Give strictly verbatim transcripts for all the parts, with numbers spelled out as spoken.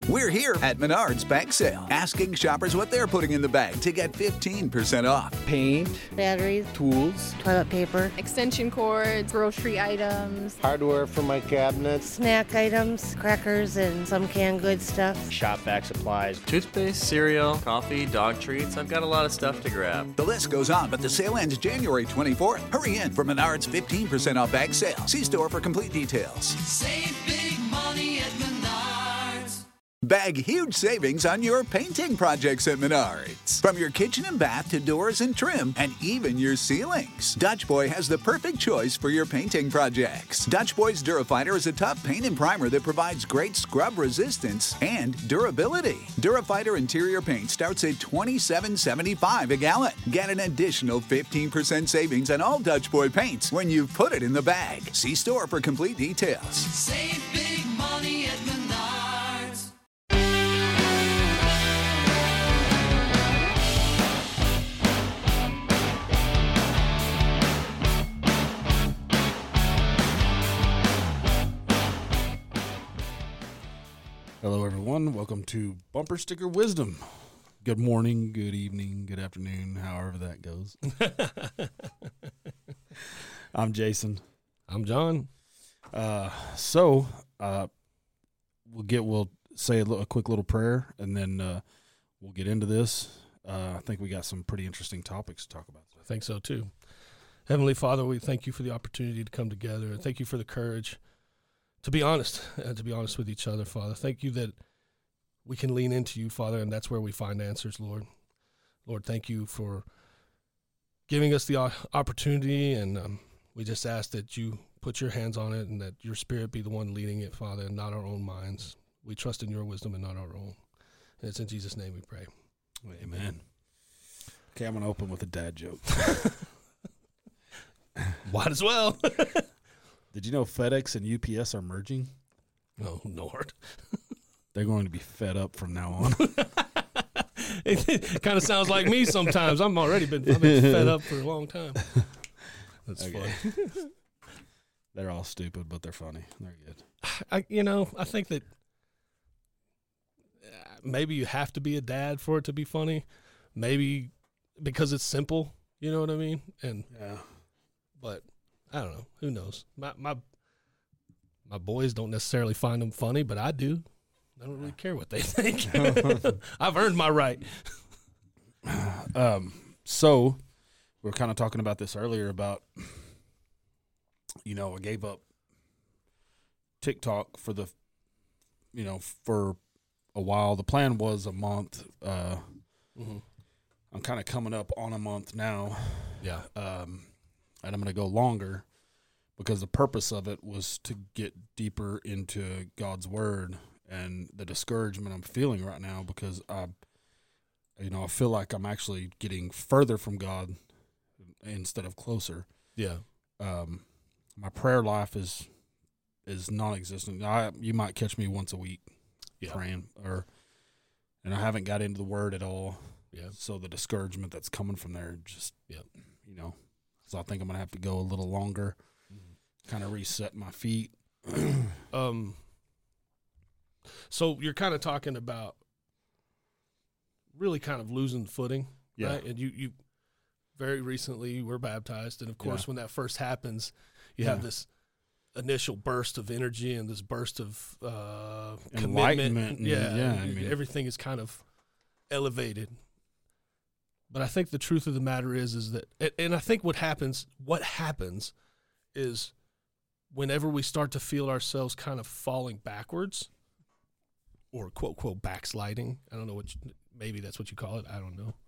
We're here at Menards Bag Sale, asking shoppers what they're putting in the bag to get fifteen percent off. Paint, batteries, tools, toilet paper, extension cords, grocery items, hardware for my cabinets, snack items, crackers, and some canned goods stuff. Shop vac supplies, toothpaste, cereal, coffee, dog treats. I've got a lot of stuff to grab. The list goes on, but the sale ends January twenty-fourth. Hurry in for Menards fifteen percent off bag sale. See store for complete details. Save big money at Menards. Bag huge savings on your painting projects at Menards. From your kitchen and bath to doors and trim, and even your ceilings. Dutch Boy has the perfect choice for your painting projects. Dutch Boy's Durafighter is a tough paint and primer that provides great scrub resistance and durability. Durafighter interior paint starts at twenty-seven seventy-five a gallon. Get an additional fifteen percent savings on all Dutch Boy paints when you put it in the bag. See store for complete details. Save big money at Menards. Hello, everyone. Welcome to Bumper Sticker Wisdom. Good morning, good evening, good afternoon, however that goes. I'm Jason. I'm John. Uh, so uh, we'll get we'll say a, little, a quick little prayer, and then uh, we'll get into this. Uh, I think we got some pretty interesting topics to talk about. I think so too. Heavenly Father, we thank you for the opportunity to come together, and thank you for the courage to be honest, and to be honest with each other, Father. Thank you that we can lean into you, Father, and that's where we find answers, Lord. Lord, thank you for giving us the opportunity, and um, we just ask that you put your hands on it and that your Spirit be the one leading it, Father, and not our own minds. We trust in your wisdom and not our own. And it's in Jesus' name we pray. Amen. Amen. Okay, I'm going to open with a dad joke. Might as well. Did you know FedEx and U P S are merging? Oh, Lord. They're going to be fed up from now on. It kind of sounds like me sometimes. I'm already been, I've been fed up for a long time. That's okay. Funny. They're all stupid, but they're funny. They're good. I, you know, I think that maybe you have to be a dad for it to be funny. Maybe because it's simple. You know what I mean? And yeah. But I don't know. Who knows? My my my boys don't necessarily find them funny, but I do. I don't really care what they think. I've earned my right. Um. So we were kind of talking about this earlier about, you know, I gave up TikTok for the, you know, for a while. The plan was a month. Uh, mm-hmm. I'm kind of coming up on a month now. Yeah. Um. And I'm going to go longer because the purpose of it was to get deeper into God's word and the discouragement I'm feeling right now because I, you know, I feel like I'm actually getting further from God instead of closer. Yeah. Um, my prayer life is is non-existent. I you might catch me once a week yeah. praying, or and I haven't got into the word at all. Yeah. So the discouragement that's coming from there, just yeah, you know. So I think I'm going to have to go a little longer, mm-hmm. kind of reset my feet. um. So you're kind of talking about really kind of losing footing, yeah. right? And you, you very recently were baptized, and of course yeah. when that first happens, you yeah. have this initial burst of energy and this burst of uh, enlightenment. commitment. Yeah, yeah I mean, everything is kind of elevated. But I think the truth of the matter is, is that, and I think what happens, what happens is whenever we start to feel ourselves kind of falling backwards or quote, quote, backsliding, I don't know what, you, maybe that's what you call it. I don't know.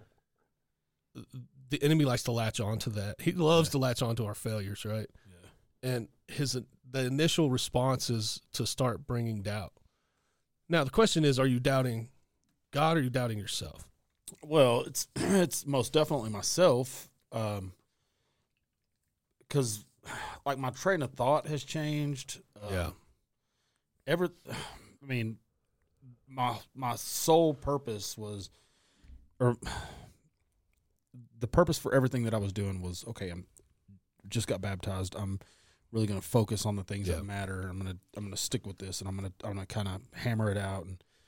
The enemy likes to latch on to that. He loves yeah. to latch on to our failures, right? Yeah. And his, the initial response is to start bringing doubt. Now, the question is, are you doubting God or are you doubting yourself? Well, it's it's most definitely myself, um, because like my train of thought has changed. Um, yeah. Ever, I mean, my my sole purpose was, or the purpose for everything that I was doing was, okay, I'm just got baptized. I'm really going to focus on the things yeah. that matter. I'm gonna I'm gonna stick with this, and I'm gonna I'm gonna kind of hammer it out. And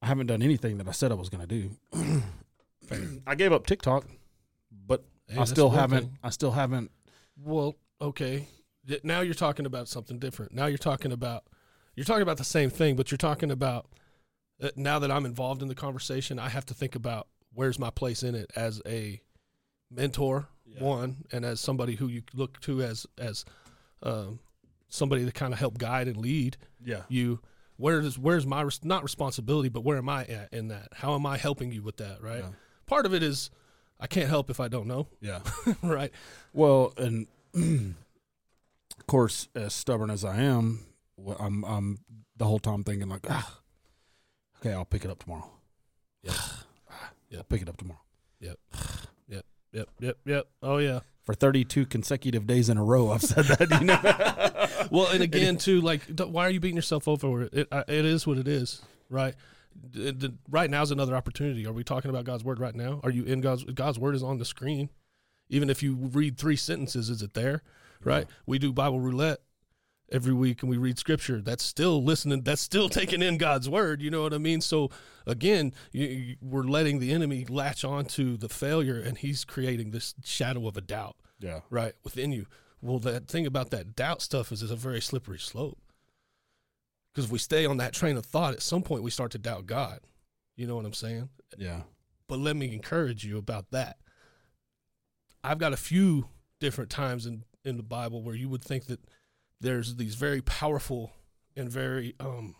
I haven't done anything that I said I was going to do. I gave up TikTok, but Hey, I that's still one haven't. thing. I still haven't. Well, okay. Y- Now you're talking about something different. Now you're talking about you're talking about the same thing, but you're talking about uh, now that I'm involved in the conversation, I have to think about where's my place in it as a mentor, Yeah. one, and as somebody who you look to as as um, somebody to kind of help guide and lead Yeah. you. Where is where's my res- not responsibility, but where am I at in that? How am I helping you with that? Right. Yeah. Part of it is I can't help if I don't know. Yeah. Right. Well, and of course, as stubborn as I am, wh- I'm I'm the whole time thinking like, ah, okay, I'll pick it up tomorrow. Yeah. Yeah, I'll pick it up tomorrow. Yep. Yep. Yep. Yep. Yep. Oh yeah. For thirty-two consecutive days in a row, I've said that. You know. Well, and again, too, like, d- why are you beating yourself up over it? It, uh, it is what it is, right? D- d- right now is another opportunity. Are we talking about God's word right now? Are you in God's God's word is on the screen? Even if you read three sentences, is it there? Right? We do Bible roulette every week, and we read scripture. That's still listening. That's still taking in God's word. You know what I mean? So again, you, you, we're letting the enemy latch onto the failure, and he's creating this shadow of a doubt. Yeah. Right, within you. Well, that thing about that doubt stuff is it's a very slippery slope. Because if we stay on that train of thought, at some point we start to doubt God. You know what I'm saying? Yeah. But let me encourage you about that. I've got a few different times in, in the Bible where you would think that there's these very powerful and very, um,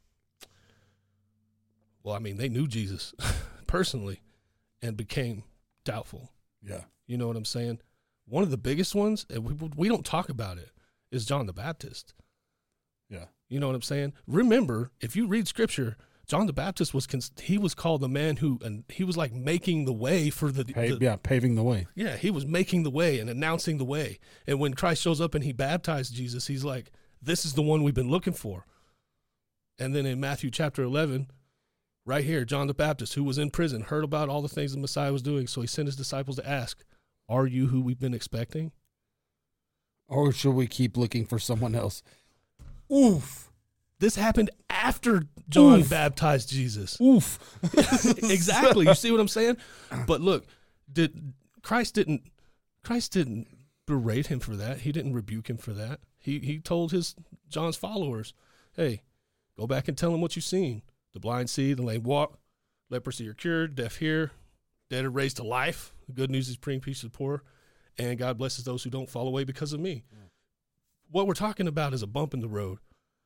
well, I mean, they knew Jesus personally and became doubtful. Yeah. You know what I'm saying? One of the biggest ones, and we we don't talk about it, is John the Baptist. Yeah. You know what I'm saying? Remember, if you read Scripture, John the Baptist was cons- he was called the man who, and he was like making the way for the, Pa- the yeah, paving the way. yeah, he was making the way and announcing the way. And when Christ shows up and he baptized Jesus, he's like, "This is the one we've been looking for." And then in Matthew chapter eleven, right here, John the Baptist, who was in prison, heard about all the things the Messiah was doing, so he sent his disciples to ask, "Are you who we've been expecting?" Or should we keep looking for someone else? Oof. This happened after John Oof. baptized Jesus. Oof. Exactly. You see what I'm saying? But look, did Christ didn't Christ didn't berate him for that. He didn't rebuke him for that. He he told his John's followers, "Hey, go back and tell him what you've seen. The blind see, the lame walk, leprosy are cured, deaf hear, dead are raised to life. The good news is bring peace to the poor, and God blesses those who don't fall away because of me." Yeah. What we're talking about is a bump in the road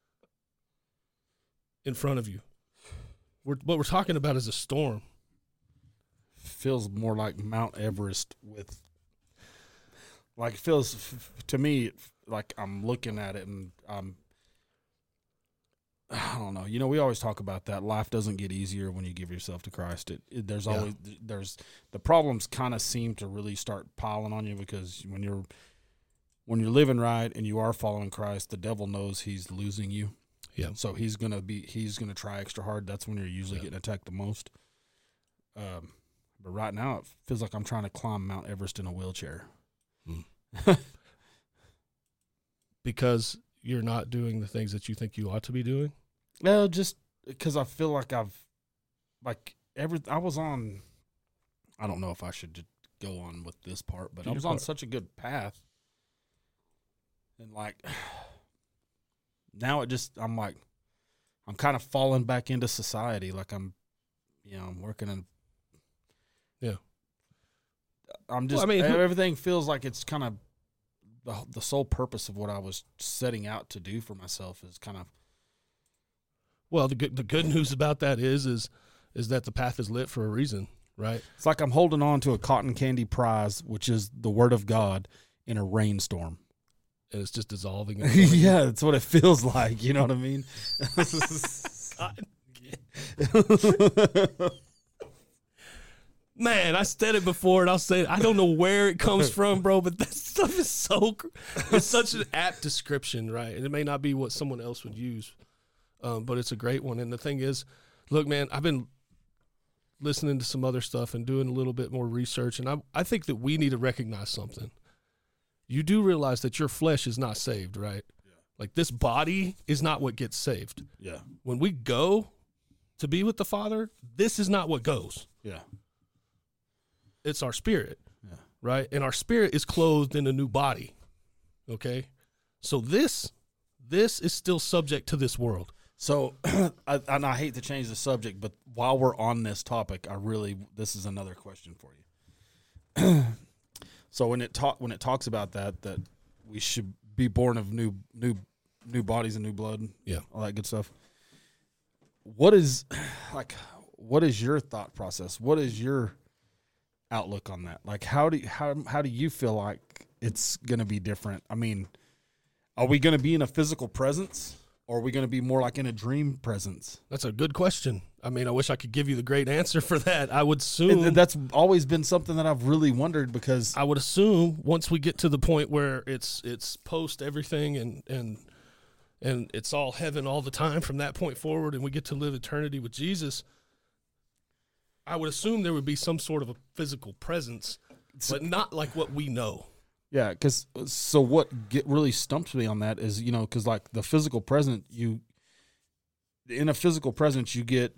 in front of you. We're, what we're talking about is a storm. Feels more like Mount Everest with, like, it feels f- to me it, like I'm looking at it and I'm, I don't know. You know, we always talk about that. Life doesn't get easier when you give yourself to Christ. It, it there's Yeah. always there's the problems kind of seem to really start piling on you because when you're when you're living right and you are following Christ, the devil knows he's losing you. Yeah. So he's gonna be he's gonna try extra hard. That's when you're usually Yeah. getting attacked the most. Um, but right now it feels like I'm trying to climb Mount Everest in a wheelchair. Hmm. Because you're not doing the things that you think you ought to be doing. No, just because I feel like I've, like, every I was on, I don't know if I should just go on with this part, but Do I your was on part. such a good path. And, like, now it just, I'm like, I'm kind of falling back into society. Like, I'm, you know, I'm working in. Yeah. I'm just, Well, I mean, who- everything feels like it's kind of the, the sole purpose of what I was setting out to do for myself is kind of. Well, the good the good news about that is is is that the path is lit for a reason, right? It's like I'm holding on to a cotton candy prize, which is the word of God in a rainstorm. And it's just dissolving. Yeah, that's what it feels like. You know what I mean? Man, I said it before, and I'll say it. I don't know where it comes from, bro, but that stuff is so. It's such an apt description, right? And it may not be what someone else would use, um, but it's a great one. And the thing is, look, man, I've been listening to some other stuff and doing a little bit more research, and I I think that we need to recognize something. You do realize that your flesh is not saved, right? Yeah. Like this body is not what gets saved. Yeah. When we go to be with the Father, this is not what goes. Yeah. It's our spirit, Yeah. right? And our spirit is clothed in a new body, okay? So this, this is still subject to this world. So, I, and I hate to change the subject, but while we're on this topic, I really this is another question for you. So when it talk when it talks about that that we should be born of new new new bodies and new blood, Yeah. all that good stuff. What is like? What is your thought process? What is your outlook on that? Like, how do you, how how do you feel like it's going to be different? I mean, are we going to be in a physical presence? Or are we going to be more like in a dream presence? That's a good question. I mean, I wish I could give you the great answer for that. I would assume And that's always been something that I've really wondered because I would assume once we get to the point where it's it's post everything and and and it's all heaven all the time from that point forward, and we get to live eternity with Jesus, I would assume there would be some sort of a physical presence, but not like what we know. yeah, because so what get really stumps me on that is, you know, because like the physical present, you in a physical presence you get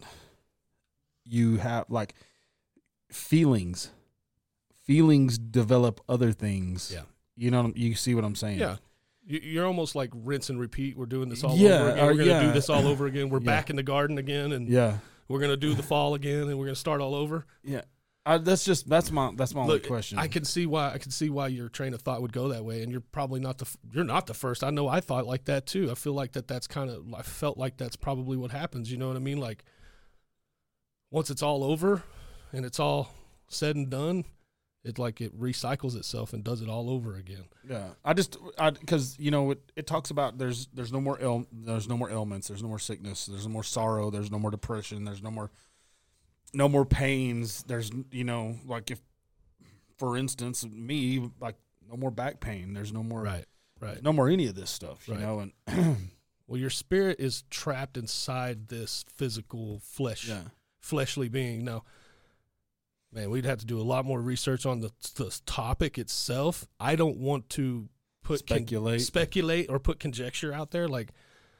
you have like feelings, feelings develop other things. Yeah. You know, you see what I'm saying? Yeah. You- You're almost like rinse and repeat. We're doing this all Yeah, over again. uh, We're going to yeah. do this all over again. We're Yeah. back in the garden again, and Yeah. we're going to do the fall again, and we're going to start all over. Yeah. I, that's just that's my that's my only Look, question. I can see why I can see why your train of thought would go that way, and you're probably not the f- you're not the first. I know I thought like that too. I feel like that that's kind of I felt like that's probably what happens. You know what I mean? Like once it's all over and it's all said and done, it like it recycles itself and does it all over again. Yeah, I just I because you know it, it talks about there's there's no more ill there's no more ailments, there's no more sickness, there's no more sorrow, there's no more depression, there's no more no more pains. There's you know like if for instance me like no more back pain. There's no more Right, right. no more any of this stuff. You Right. know and Well, your spirit is trapped inside this physical flesh, yeah fleshly being. Now, man, we'd have to do a lot more research on the, the topic itself. I don't want to put con- Speculate. speculate or put conjecture out there. Like,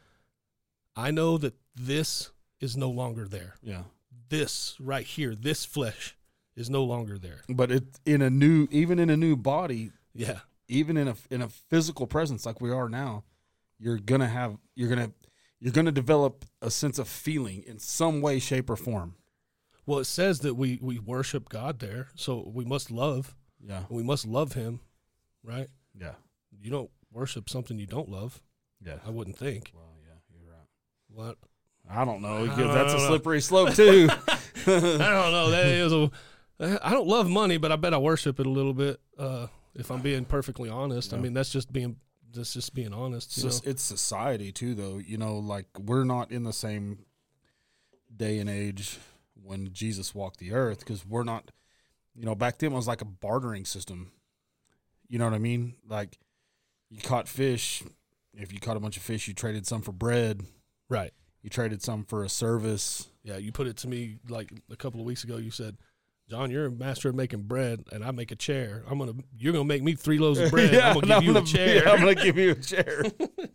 I know that this is no longer there. yeah. This right here, this flesh is no longer there. But it in a new even in a new body, Yeah, even in a in a physical presence like we are now, you're gonna have you're gonna you're gonna develop a sense of feeling in some way, shape, or form. well, it says that we we worship God there, so we must love. Yeah, We must love Him, right? yeah, You don't worship something you don't love. yeah. I wouldn't think. Well, yeah, you're right. What? I don't know. I Because don't that's a know. slippery slope too. I don't know. That is a. I don't love money, but I bet I worship it a little bit. Uh, if I'm being perfectly honest, I Yeah. mean that's just being that's just being honest. You know? It's, it's society too, though. You know, like we're not in the same day and age when Jesus walked the earth because we're not. You know, back then it was like a bartering system. You know what I mean? Like you caught fish. If you caught a bunch of fish, you traded some for bread. Right. You traded some for a service. Yeah. You put it to me like a couple of weeks ago. You said, "John, you're a master of making bread, and I make a chair. I'm gonna. You're gonna make me three loaves of bread. I'm gonna give you a chair. Yeah, I'm gonna give you a chair.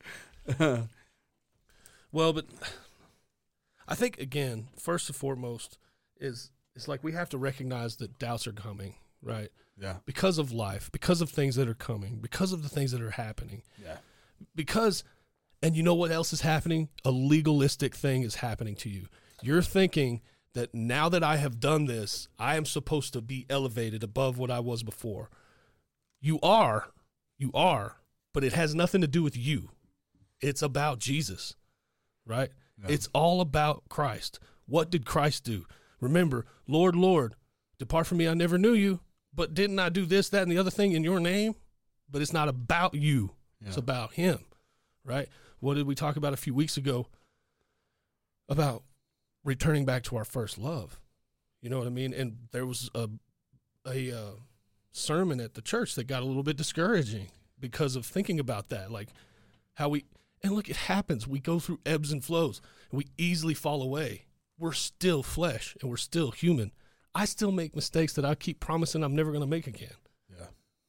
Well, but I think again, first and foremost, is it's like we have to recognize that doubts are coming, right? Yeah, Because of life, because of things that are coming, because of the things that are happening. yeah, Because, and you know what else is happening? A legalistic thing is happening to you. You're thinking that now that I have done this, I am supposed to be elevated above what I was before. You are, you are, but it has nothing to do with you. It's about Jesus, right? Yeah. It's all about Christ. What did Christ do? Remember, Lord, Lord, depart from me, I never knew you. But didn't I do this, that, and the other thing in your name? But it's not about you. yeah. It's about him, right? What did we talk about a few weeks ago about returning back to our first love? You know what I mean? And there was a a uh, sermon at the church that got a little bit discouraging because of thinking about that, like how we and look, it happens. We go through ebbs and flows, and we easily fall away. We're still flesh, and we're still human. I still make mistakes that I keep promising I'm never going to make again. Yeah.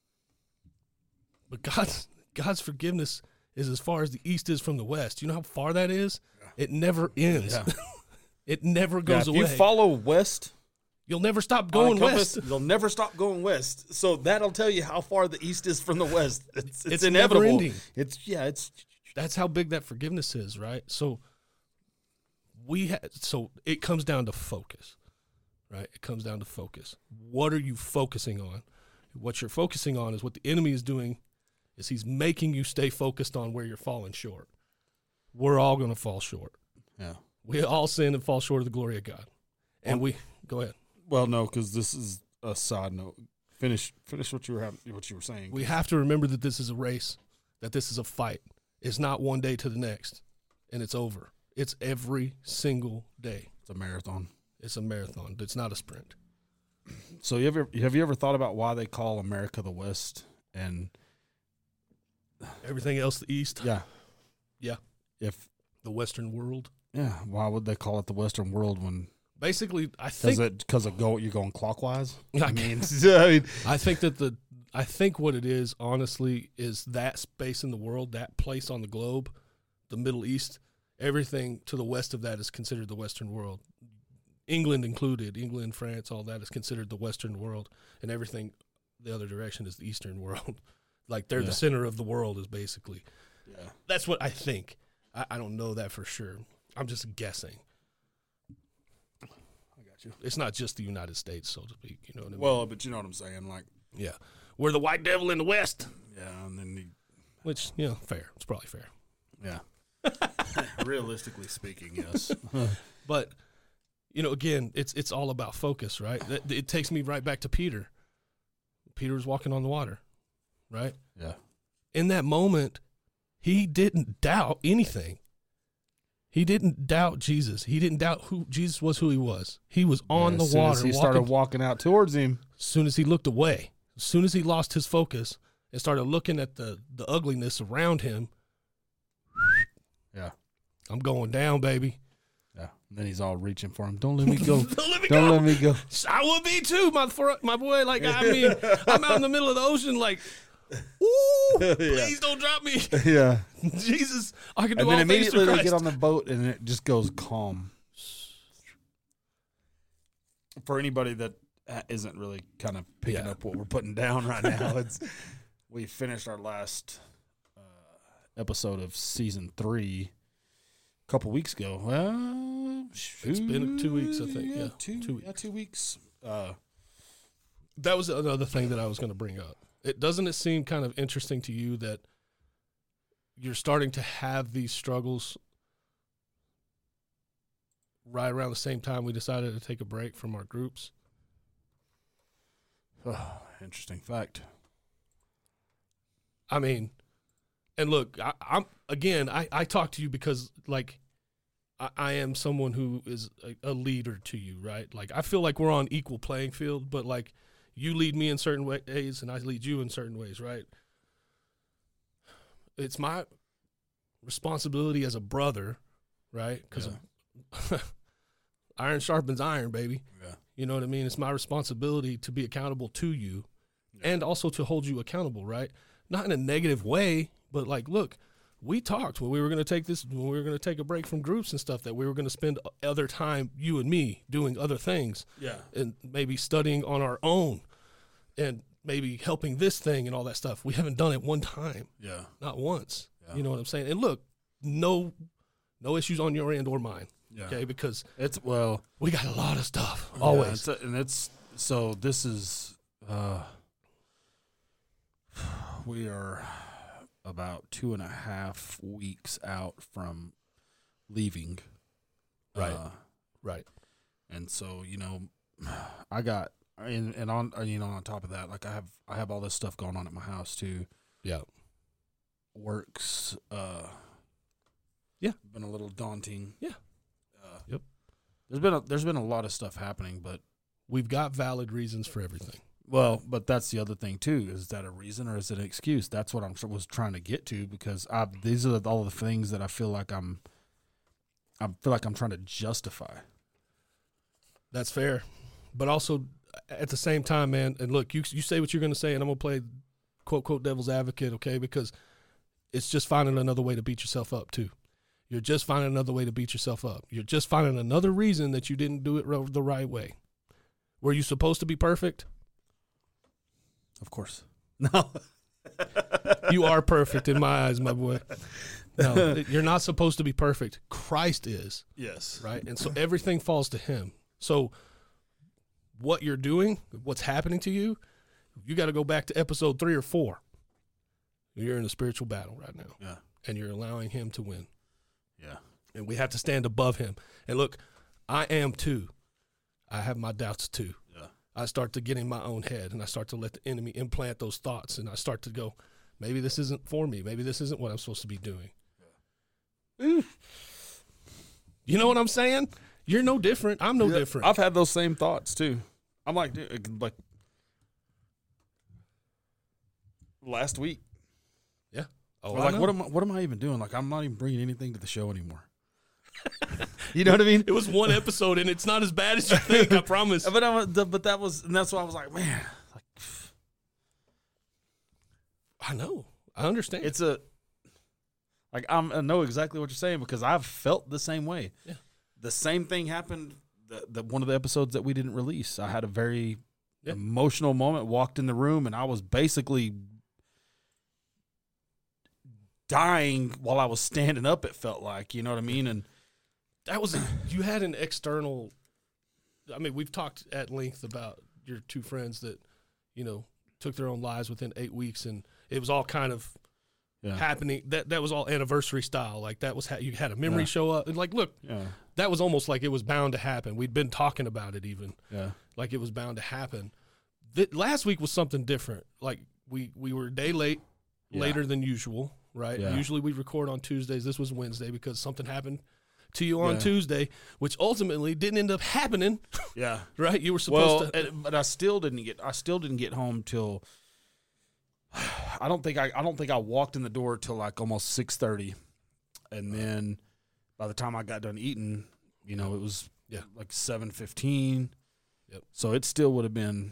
But God's God's forgiveness is as far as the east is from the west. You know how far that is? Yeah. It never ends. Yeah. It never Yeah, goes if away. you follow west, You'll never stop on a going compass, west. you'll never stop going west. So that'll tell you how far the east is from the west. It's, it's, It's inevitable. never-ending. It's yeah, it's That's how big that forgiveness is, right? So we ha- so it comes down to focus, right? It comes down to focus. What are you focusing on? What you're focusing on is what the enemy is doing is he's making you stay focused on where you're falling short. We're all going to fall short. yeah. We all sin and fall short of the glory of God. And we go ahead. Well, no, because this is a side note. Finish finish what you were having, what you were saying. We have to remember that this is a race, that this is a fight. It's not one day to the next, and it's over. It's every single day. It's a marathon. It's a marathon. It's not a sprint. So you ever have you ever thought about why they call America the West and Everything else, the East. yeah, Yeah. if The Western world. yeah, why would they call it the Western world when Basically, I because think it because of go you're going clockwise? I I mean, mean, I mean, I think that the I think what it is, honestly, is that space in the world, that place on the globe, the Middle East. Everything to the west of that is considered the Western world. England included, England, France, all that is considered the Western world, and everything the other direction is the Eastern world. Like they're Yeah. the center of the world, is basically. yeah. That's what I think. I, I don't know that for sure. I'm just guessing. I got you. It's not just the United States, so to speak. You know what I mean? Well, but you know what I'm saying, like yeah, we're the white devil in the West. yeah, and then the, Which, you know, fair. It's probably fair. yeah. Realistically speaking, yes. But, you know, again, it's it's all about focus, right? It, it takes me right back to Peter. Peter was walking on the water, right? Yeah. In that moment, he didn't doubt anything. He didn't doubt Jesus. He didn't doubt who Jesus was, who he was. He was on Yeah, the as soon water. as he walking, started walking out towards him. as soon as he looked away, as soon as he lost his focus and started looking at the, the ugliness around him, Yeah. I'm going down, baby. Yeah. And then he's all reaching for him. Don't let me go. Don't let me Don't go. let me go. I would be too, my fr- my boy. Like I mean, I'm out in the middle of the ocean, like, ooh, please don't drop me, Yeah. Jesus. I can do And all then things immediately through they Christ. get on the boat and it just goes calm. For anybody that uh, isn't really kind of picking Yeah. up what we're putting down right now, it's we finished our last uh, episode of season three a couple weeks ago. Well, It's been two weeks, I think. Yeah, two, two yeah, two weeks. Uh, That was another thing that I was going to bring up. It doesn't it seem kind of interesting to you that you're starting to have these struggles right around the same time we decided to take a break from our groups? interesting fact. I mean, and look, I, I'm again, I, I talk to you because like I, I am someone who is a, a leader to you, right? Like I feel like we're on equal playing field, but like you lead me in certain ways and I lead you in certain ways, right? It's my responsibility as a brother, right? Because iron sharpens iron, baby. Yeah. You know what I mean? It's my responsibility to be accountable to you and also to hold you accountable, right? Not in a negative way, but like, look, we talked when we were going to take this, when we were going to take a break from groups and stuff, that we were going to spend other time, you and me, doing other things. Yeah. And maybe studying on our own and maybe helping this thing and all that stuff. We haven't done it one time, Yeah. not once. Yeah. You know what I'm saying? And look, no, no issues on your end or mine. Yeah. Okay. Because It's well. we got a lot of stuff Yeah, always. it's a- and it's so this is uh we are about two and a half weeks out from leaving. Right. Uh, right. and so, you know, I got and, and on you know, on top of that, like I have I have all this stuff going on at my house too. Yeah. Works uh Yeah. been a little daunting. Yeah. Uh, Yep. There's been a, there's been a lot of stuff happening, but We've got valid reasons for everything. well, but that's the other thing too. Is that a reason or is it an excuse? That's what I am was trying to get to because I these are all the things that I feel like I'm I feel like I'm trying to justify. That's fair. But also at the same time, man, and look, you you say what you're going to say, and I'm going to play quote, quote, devil's advocate, okay, because it's just finding another way to beat yourself up, too. You're just finding another way to beat yourself up. You're just finding another reason that you didn't do it ro- the right way. Were you supposed to be perfect? Of course. No. You are perfect in my eyes, my boy. No, you're not supposed to be perfect. Christ is. Yes. Right? And so everything falls to him. So what you're doing, what's happening to you, you got to go back to episode three or four. You're in a spiritual battle right now. Yeah. And you're allowing him to win. Yeah. And we have to stand above him. And look, I am too. I have my doubts too. Yeah. I start to get in my own head, and I start to let the enemy implant those thoughts, and I start to go, maybe this isn't for me. Maybe this isn't what I'm supposed to be doing. Yeah. You know what I'm saying? You're no different. I'm no Yeah, different. I've had those same thoughts too. I'm like, dude, like last week. Yeah. Oh, Or I like, know. what am I, what am I even doing? Like, I'm not even bringing anything to the show anymore. You know what I mean? It was one episode, and it's not as bad as you think. I promise. But I, but that was, and that's why I was like, man, like, I know. I understand. it's a, like, I'm, I know exactly what you're saying because I've felt the same way. Yeah. The same thing happened. The, the one of the episodes that we didn't release, I had a very Yeah. emotional moment. Walked in the room, and I was basically dying while I was standing up. It felt like, you know what I mean, and. That was you had an external. I mean, we've talked at length about your two friends that, you know, took their own lives within eight weeks, and it was all kind of Yeah. happening. That that was all anniversary style. Like that was how you had a memory Yeah. show up, and like, look, Yeah. that was almost like it was bound to happen. We'd been talking about it, even Yeah. like it was bound to happen. Th- last week was something different. Like we we were a day late, Yeah. later than usual, right? Yeah. Usually we record on Tuesdays. This was Wednesday because something happened to you on Yeah. Tuesday, which ultimately didn't end up happening, Yeah. right? You were supposed Well, to. and- but I still didn't get. I still didn't get home till. I don't think I. I don't think I walked in the door till like almost six thirty, and then by the time I got done eating, you know, it was Yeah. like seven fifteen. Yep. So it still would have been.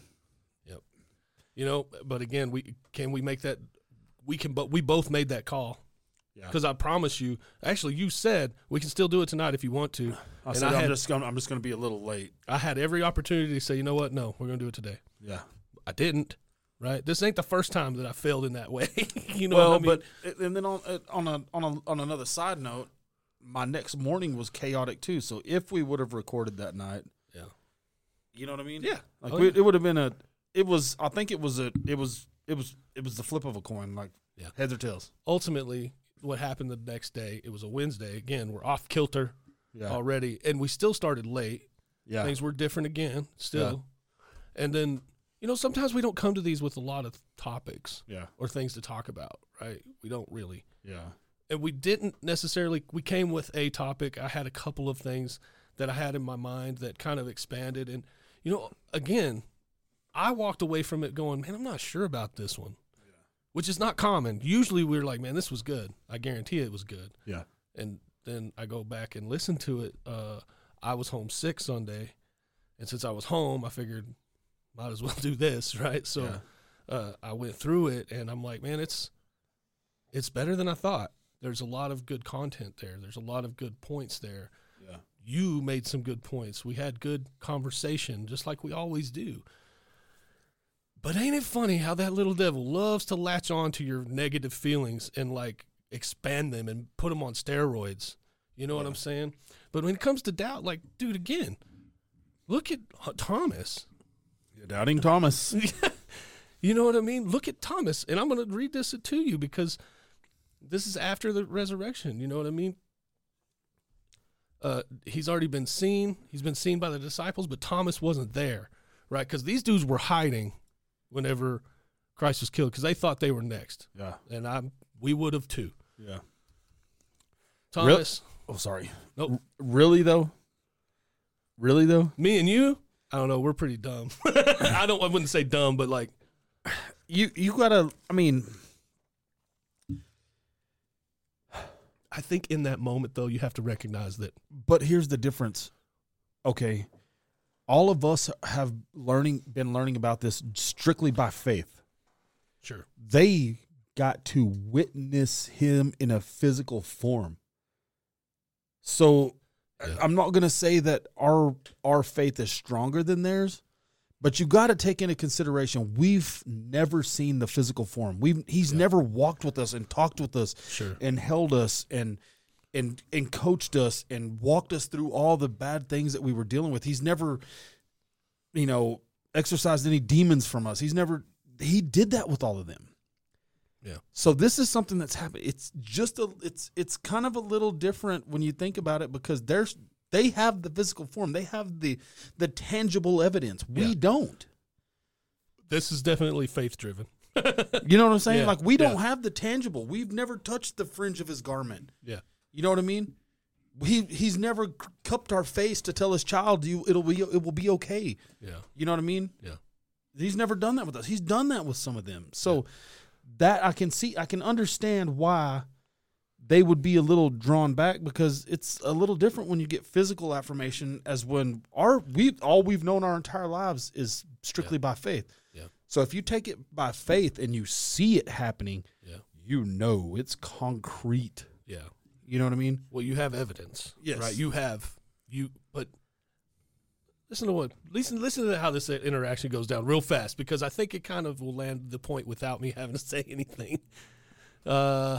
You know, but again, we can we make that we can, but we both made that call Yeah. because I promise you. Actually, you said we can still do it tonight if you want to. I And said I I'm had- just gonna. I'm just gonna be a little late. I had every opportunity to say, you know what? No, we're going to do it today. Yeah. I didn't. Right. This ain't the first time that I failed in that way. You know well, what I mean? but and then on on a on a on another side note, my next morning was chaotic too. So if we would have recorded that night, Yeah. you know what I mean? Yeah. Like Oh, we, yeah. it would have been a. It was. I think it was a. It was. It was. It was the flip of a coin. Like Yeah. heads or tails. Ultimately, what happened the next day? It was a Wednesday. Again, we're off kilter Yeah. already, and we still started late. yeah. Things were different again, still. And then, you know, sometimes we don't come to these with a lot of topics Yeah. or things to talk about, right? We don't really. Yeah. And we didn't necessarily, we came with a topic. I had a couple of things that I had in my mind that kind of expanded. And, you know, again, I walked away from it going, man, I'm not sure about this one, which is not common. Usually we're like, man, this was good. I guarantee it was good. Yeah. And then I go back and listen to it. Uh, I was home sick Sunday. And since I was home, I figured might as well do this, right? So Yeah. uh, I went through it, and I'm like, man, it's it's better than I thought. There's a lot of good content there. There's a lot of good points there. Yeah. You made some good points. We had good conversation, just like we always do. But ain't it funny how that little devil loves to latch on to your negative feelings and, like, expand them and put them on steroids? You know what Yeah. I'm saying? But when it comes to doubt, like, dude, again, look at Thomas. You're doubting Thomas. You know what I mean? Look at Thomas. And I'm going to read this to you because this is after the resurrection. You know what I mean? Uh, he's already been seen. He's been seen by the disciples, but Thomas wasn't there, right? Because these dudes were hiding whenever Christ was killed because they thought they were next. Yeah. And I, we would have too. Yeah. Thomas, Oh, sorry. Nope. R- really though? Really though? me and you, I don't know, we're pretty dumb. I don't, I wouldn't say dumb, but like, You you gotta. I mean, I think in that moment, though, you have to recognize that. but here's the difference. Okay, all of us have learning been learning about this strictly by faith. Sure. They got to witness him in a physical form. So Yeah. I'm not going to say that our our faith is stronger than theirs, but you got to take into consideration we've never seen the physical form. We've he's Yeah. never walked with us and talked with us Sure. and held us and and and coached us and walked us through all the bad things that we were dealing with. He's never, you know, exorcised any demons from us. He's never he did that with all of them. Yeah. So this is something that's happened. It's just a it's it's kind of a little different when you think about it because there's they have the physical form. They have the the tangible evidence. We Yeah. don't. This is definitely faith driven. You know what I'm saying? Yeah, Like we don't yeah. have the tangible. We've never touched the fringe of his garment. Yeah. You know what I mean? He he's never cupped our face to tell his child you it'll be it will be okay. Yeah. You know what I mean? Yeah. He's never done that with us. He's done that with some of them. So that I can see, I can understand why they would be a little drawn back because it's a little different when you get physical affirmation as when our we all we've known our entire lives is strictly Yeah. by faith. Yeah. So if you take it by faith and you see it happening, Yeah. you know it's concrete. Yeah. You know what I mean? Well, you have evidence. Yes. Right. You have you, but listen to what listen listen to how this interaction goes down real fast because I think it kind of will land the point without me having to say anything. Uh,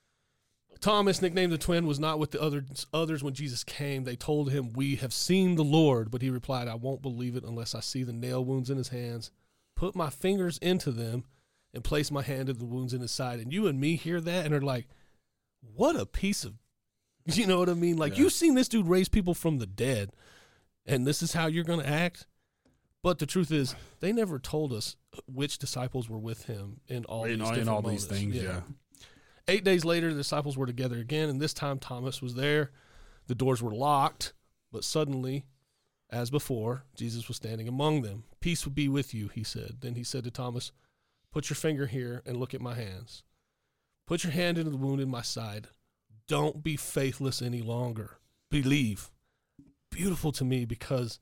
Thomas, nicknamed the twin, was not with the others others when Jesus came. They told him, "We have seen the Lord," but he replied, "I won't believe it unless I see the nail wounds in his hands, put my fingers into them, and place my hand in the wounds in his side." And you and me hear that and are like, "What a piece of," you know what I mean? Like Yeah. you've seen this dude raise people from the dead. And this is how you're going to act? But the truth is, they never told us which disciples were with him in all In these all- in different all these moments. things, yeah. Eight days later, the disciples were together again, and this time Thomas was there. The doors were locked, but suddenly, as before, Jesus was standing among them. "Peace will be with you," he said. Then he said to Thomas, "Put your finger here and look at my hands. Put your hand into the wound in my side. Don't be faithless any longer. Believe." Beautiful to me because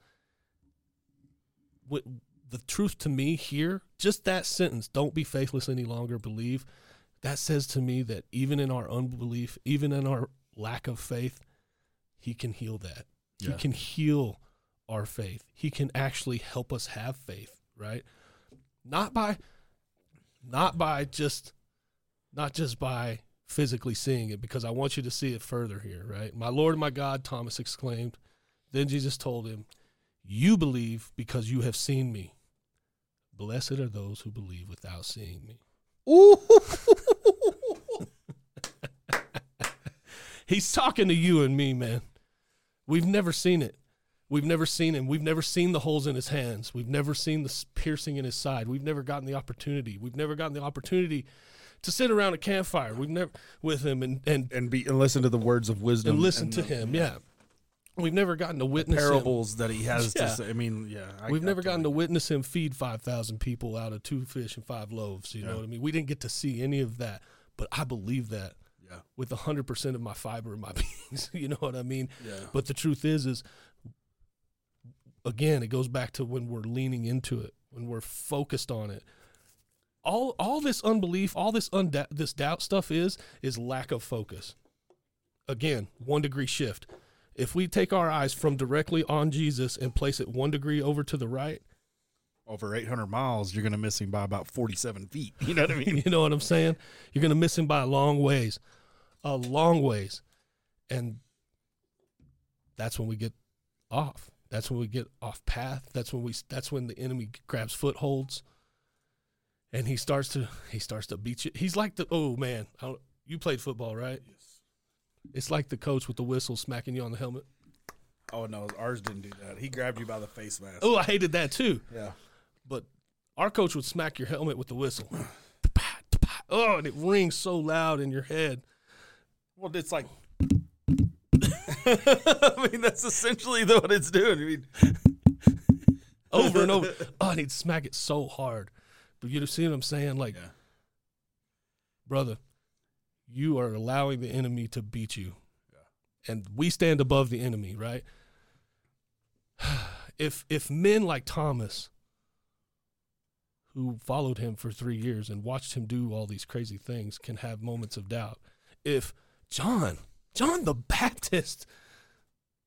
what the truth to me here, just that sentence, "Don't be faithless any longer, believe," that says to me that even in our unbelief, even in our lack of faith, he can heal that. Yeah. He can heal our faith. He can actually help us have faith, right? Not by not by just not just by physically seeing it, because I want you to see it further here, right? "My Lord and my God," Thomas exclaimed. Then Jesus told him, "You believe because you have seen me. Blessed are those who believe without seeing me." Ooh. He's talking to you and me, man. We've never seen it. We've never seen him. We've never seen the holes in his hands. We've never seen the piercing in his side. We've never gotten the opportunity. We've never gotten the opportunity to sit around a campfire. We've never with him and and, and be and listen to the words of wisdom and listen to the- him. Yeah. We've never gotten to witness him. parables that he has Yeah. to say. I mean, yeah. I, We've never I gotten to totally- witness him feed five thousand people out of two fish and five loaves. You Yeah. know what I mean? We didn't get to see any of that, but I believe that Yeah. with one hundred percent of my fiber in my beings. You know what I mean? Yeah. But the truth is, is again, it goes back to when we're leaning into it, when we're focused on it. All all this unbelief, all this unda- this doubt stuff is, is lack of focus. Again, one degree shift. If we take our eyes from directly on Jesus and place it one degree over to the right, Over eight hundred miles, you're going to miss him by about forty-seven feet. You know what I mean? you know what I'm saying? You're going to miss him by a long ways, a long ways. And that's when we get off. That's when we get off path. That's when we, that's when the enemy grabs footholds and he starts to, he starts to beat you. He's like the, oh man, I don't, you played football, right? Yes. It's like the coach with the whistle smacking you on the helmet. Oh, no, ours didn't do that. He grabbed you by the face mask. Oh, I hated that too. Yeah. But our coach would smack your helmet with the whistle. Oh, and it rings so loud in your head. Well, it's like. I mean, that's essentially what it's doing. I mean, Over and over. Oh, and he'd smack it so hard. But you see what I'm saying? Like, Yeah. brother, you are allowing the enemy to beat you. Yeah. And we stand above the enemy, right? If if men like Thomas, who followed him for three years and watched him do all these crazy things, can have moments of doubt. If John, John the Baptist,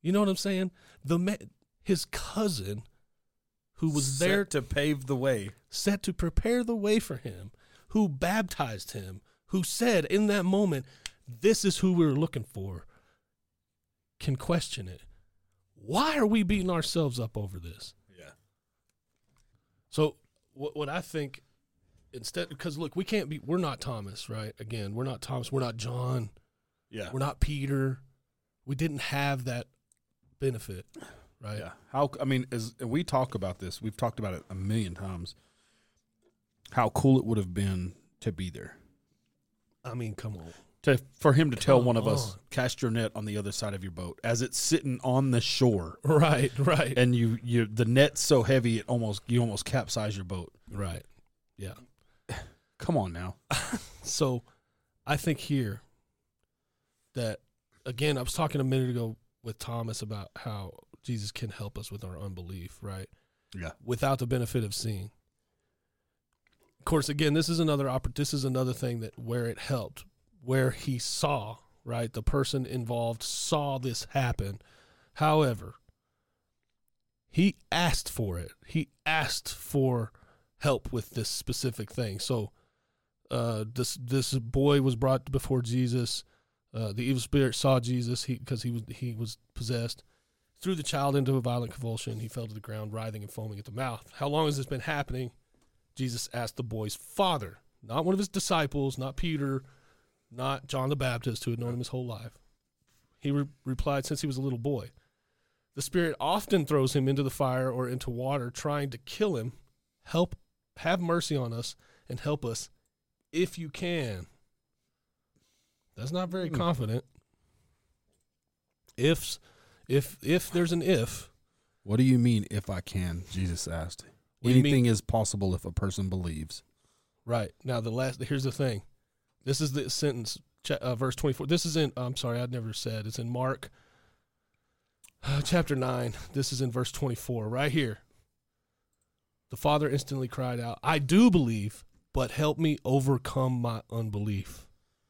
You know what I'm saying? The ma- his cousin, who was Set there to pave the way. set to prepare the way for him, who baptized him, who said in that moment, this is who we're looking for, can question it. Why are we beating ourselves up over this? Yeah. So what, what I think, instead, because look, we can't be, we're not Thomas, right? Again, we're not Thomas. We're not John. Yeah. We're not Peter. We didn't have that benefit, right? Yeah. How I mean, as and we talk about this, we've talked about it a million times. How cool it would have been to be there. I mean, come on. To for him to tell Come one of us, on. cast your net on the other side of your boat as it's sitting on the shore. Right, right. And you you the net's so heavy it almost you almost capsize your boat. Right. Yeah. Come on now. So I think here that, again, I was talking a minute ago with Thomas about how Jesus can help us with our unbelief, right? Yeah. Without the benefit of seeing. Of course, again, this is another oppor- this is another thing that where it helped, where he saw, right? The person involved saw this happen. However, he asked for it. He asked for help with this specific thing. So uh, this this boy was brought before Jesus. Uh, the evil spirit saw Jesus because he, he was he was possessed. Threw the child into a violent convulsion. He fell to the ground, writhing and foaming at the mouth. How long has this been happening? Jesus asked the boy's father, not one of his disciples, not Peter, not John the Baptist, who had known him his whole life. He re- replied, since he was a little boy. The spirit often throws him into the fire or into water, trying to kill him. Help, have mercy on us, and help us if you can. That's not very Hmm. confident. If, if, if there's an if, What do you mean if I can? Jesus asked. What do you Anything mean? is possible if a person believes. right now the last. Here's the thing. This is the sentence, cha- uh, verse twenty-four. This is in. I'm sorry, I'd never said. It's in Mark, uh, chapter nine. This is in verse twenty-four, right here. The father instantly cried out, "I do believe, but help me overcome my unbelief."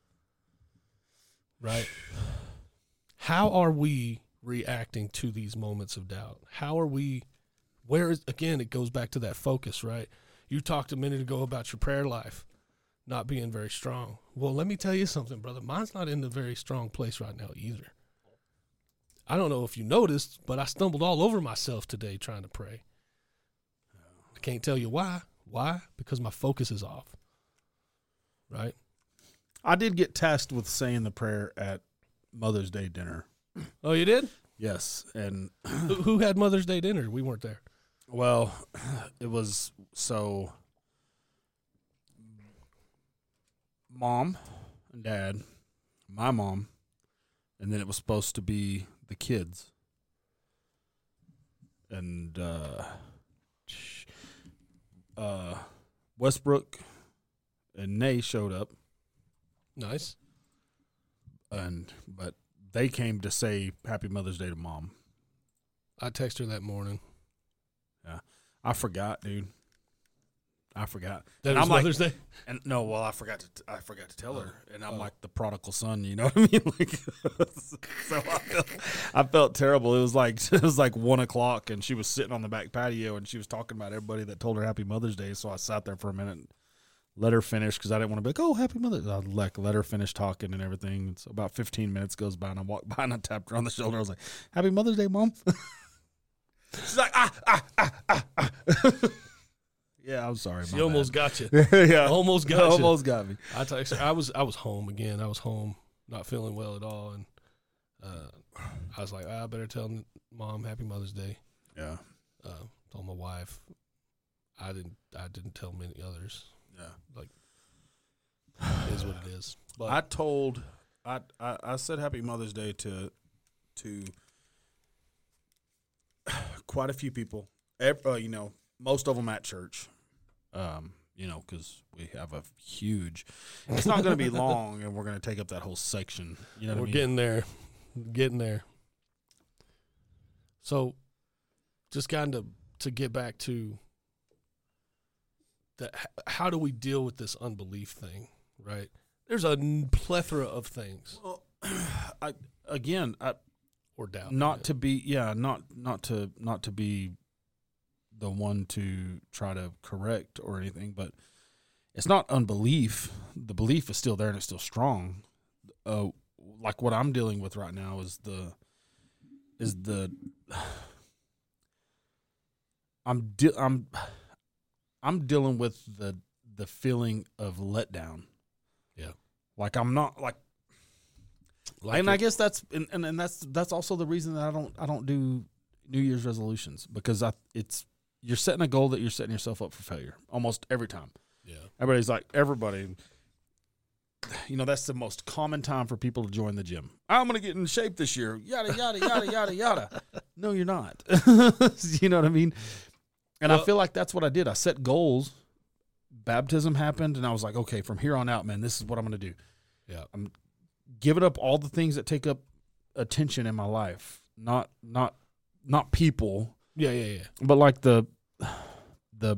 Right? How are we reacting to these moments of doubt? How are we, where is, again, it goes back to that focus, right? You talked a minute ago about your prayer life not being very strong. Well, let me tell you something, brother. Mine's not in a very strong place right now either. I don't know if you noticed, but I stumbled all over myself today trying to pray. I can't tell you why. Why? Because my focus is off. Right? I did get tasked with saying the prayer at Mother's Day dinner. Oh, you did? Yes, and who, who had Mother's Day dinner? We weren't there. well, it was so mom and dad, my mom, and then it was supposed to be the kids. And uh, uh, Westbrook and Nay showed up. Nice. And but they came to say Happy Mother's Day to Mom. I texted her that morning. Yeah, I forgot, dude. I forgot. That and was I'm Mother's like, Day? And no, well, I forgot to. T- I forgot to tell her, and I'm oh. like the prodigal son. You know what I mean? Like, so I felt, I felt terrible. It was like it was like one o'clock, and she was sitting on the back patio, and she was talking about everybody that told her Happy Mother's Day. So I sat there for a minute. And let her finish because I didn't want to be like, oh, Happy Mother's Day. I like let her finish talking and everything. So about fifteen minutes goes by and I walked by and I tapped her on the shoulder. I was like, Happy Mother's Day, Mom. She's like, ah, ah, ah, ah, ah. Yeah, I'm sorry. She my almost bad. got you. yeah, Almost got you. almost got me. I texted her. I was I was home again. I was home, not feeling well at all, and uh, I was like, I better tell Mom Happy Mother's Day. Yeah, Uh, told my wife. I didn't. I didn't tell many others. yeah. Like, it is what it is. But I told, I, I I said Happy Mother's Day to to quite a few people. Ev- Uh, you know, most of them at church. Um, you know, because we have a huge. It's not going to be long, and we're going to take up that whole section. You know, what we're I mean? getting there, getting there. So, just kind of to get back to that. How do we deal with this unbelief thing? Right? There's a n- plethora of things. Well, I again, I or doubt. not yeah. to be yeah not not to not to be the one to try to correct or anything, but it's not unbelief. The belief is still there and it's still strong. Uh, like what I'm dealing with right now is the is the I'm de- I'm I'm dealing with the the feeling of letdown. Yeah. Like I'm not like, Like and it- I guess that's and, and, and that's that's also the reason that I don't I don't do New Year's resolutions, because I it's you're setting a goal that you're setting yourself up for failure almost every time. Yeah. Everybody's like everybody. You know, that's the most common time for people to join the gym. I'm going to get in shape this year. Yada yada yada yada yada. No, you're not. You know what I mean? And Well- I feel like that's what I did. I set goals. Baptism happened, and I was like, okay, from here on out, man, this is what I'm going to do. Yeah. I'm giving up all the things that take up attention in my life. Not not not people, Yeah, yeah, yeah. but like the the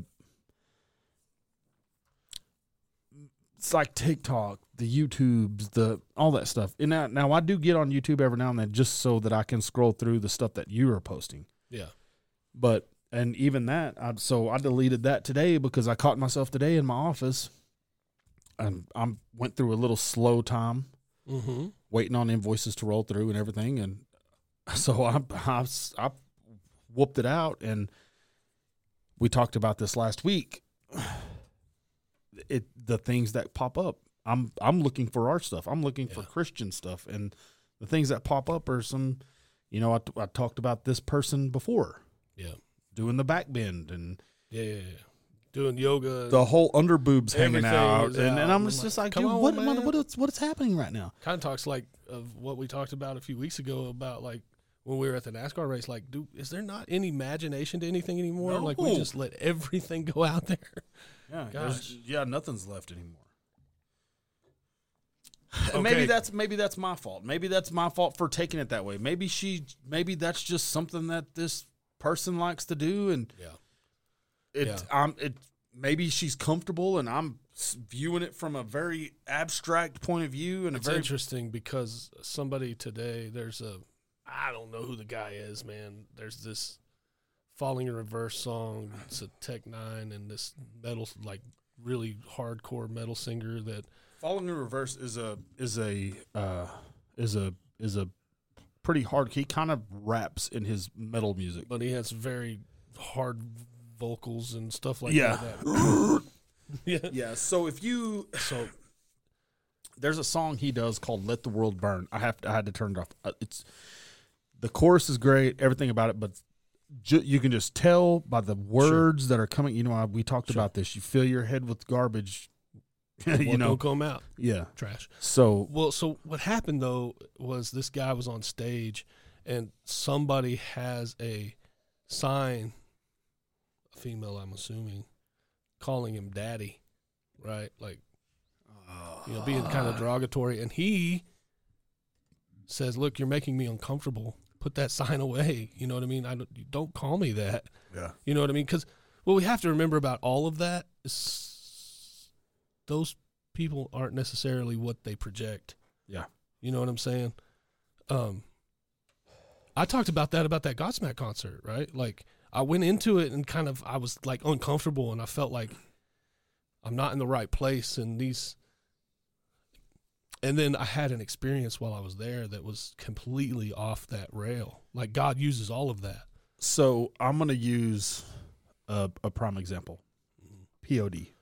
it's like TikTok, the YouTubes, the all that stuff. And now, now I do get on YouTube every now and then just so that I can scroll through the stuff that you are posting. Yeah. But and even that, I, so I deleted that today because I caught myself today in my office. And I went through a little slow time, Mm-hmm. waiting on invoices to roll through and everything, and so I, I I whooped it out. And we talked about this last week. It the things that pop up. I'm I'm looking for our stuff. I'm looking for Yeah. Christian stuff, and the things that pop up are some. You know, I, I talked about this person before Yeah. doing the back bend and Yeah, yeah, yeah. Doing yoga. the whole under boobs hanging Everything out, is and, out. and I'm I'm just, like, just like, come dude, on, what, man. what what is what is happening right now? kind of talks like of what we talked about a few weeks ago about like when we were at the NASCAR race. Like, dude, is there not any imagination to anything anymore? Like, we No. just let everything go out there. Yeah, Gosh. there's- yeah, nothing's left anymore. Okay. Maybe that's maybe that's my fault. Maybe that's my fault for taking it that way. Maybe she maybe that's just something that this person likes to do, and Yeah. it Yeah. I'm it maybe she's comfortable, and I'm s- viewing it from a very abstract point of view and a It's very interesting because somebody today, there's a, I don't know who the guy is, man. There's this Falling in Reverse song. It's a Tech Nine and this metal, like really hardcore metal singer that, Falling in Reverse is a is a uh, is a is a pretty hard. He kind of raps in his metal music. but he has very hard vocals and stuff like Yeah. that. Yeah. Yeah. So if you So there's a song he does called "Let the World Burn." I have to, I had to turn it off. Uh, It's the chorus is great, everything about it, but ju- you can just tell by the words that are coming. You know, I, we talked Sure. about this. You fill your head with garbage. you what know, don't come out, yeah. trash. So Well, so what happened though was this guy was on stage, and somebody has a sign, a female, I'm assuming, calling him daddy, right? Like, you know, being kind of derogatory, and he says, "Look, you're making me uncomfortable. Put that sign away." You know what I mean? I don't, you don't call me that. yeah, You know what I mean? Because what we have to remember about all of that is those people aren't necessarily what they project. yeah, You know what I'm saying? Um, I talked about that about that Godsmack concert, right? Like I went into it and kind of I was like uncomfortable, and I felt like I'm not in the right place, and these. And then I had an experience while I was there that was completely off that rail. Like God uses all of that. So I'm gonna use a, a prime example. P O D.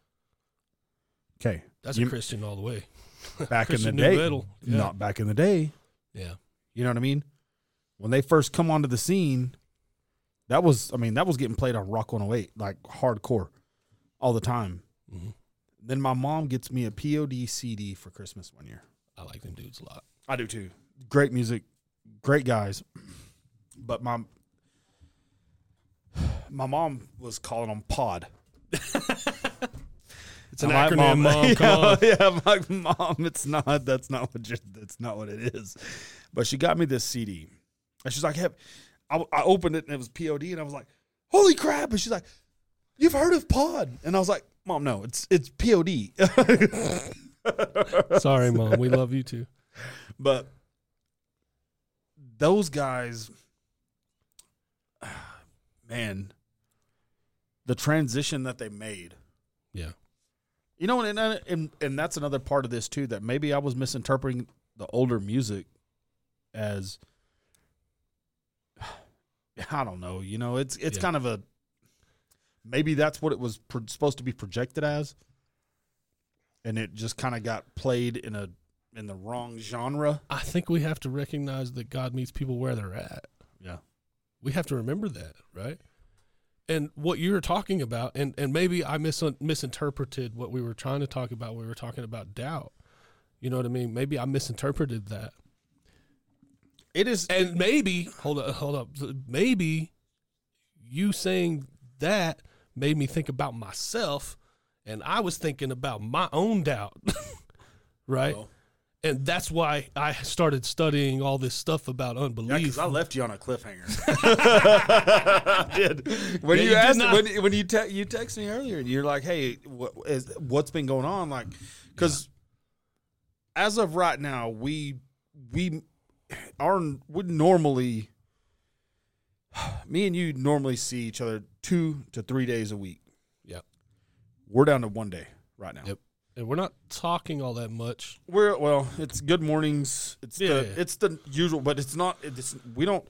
Okay, That's You- a Christian all the way. back in the Christian nu day, metal. Yeah. not back in the day. Yeah. You know what I mean? When they first come onto the scene, that was, I mean, that was getting played on Rock one oh eight, like hardcore, all the time. Mm-hmm. Then my mom gets me a P O D C D for Christmas one year. I like them dudes a lot. I do too. Great music, great guys. But my my mom was calling them Pod. It's an My acronym, mom. yeah, Come on. yeah, my mom. It's not. That's not what. You're, that's not what it is. But she got me this C D, and she's like, "Have." I, I opened it and it was P O D, and I was like, "Holy crap!" And she's like, "You've heard of Pod?" And I was like, "Mom, no, it's it's P O D." Sorry, Mom. We love you too. But those guys, man, the transition that they made. Yeah. You know, and, and and that's another part of this too, that maybe I was misinterpreting the older music as, I don't know, you know, it's it's Yeah. kind of a, maybe that's what it was pro- supposed to be projected as, and it just kind of got played in a in the wrong genre. I think we have to recognize that God meets people where they're at. Yeah. We have to remember that, right? And what you were talking about, and, and maybe I mis- misinterpreted what we were trying to talk about. We were talking about doubt. You know what I mean? Maybe I misinterpreted that. It is, And maybe, hold up, hold up. Maybe you saying that made me think about myself, and I was thinking about my own doubt, right? Well. And that's why I started studying all this stuff about yeah, unbelief. because I left you on a cliffhanger. I did. When Yeah, you, you did asked, not. when, when you te- you text me earlier, and you're like, "Hey, what is what's been going on?" Like, because as of right now, we we are would normally, me and you normally see each other two to three days a week. Yep. We're down to one day right now. Yep. And we're not talking all that much. We're well, it's good mornings. It's Yeah, the yeah. it's the usual, but it's not. It's we don't.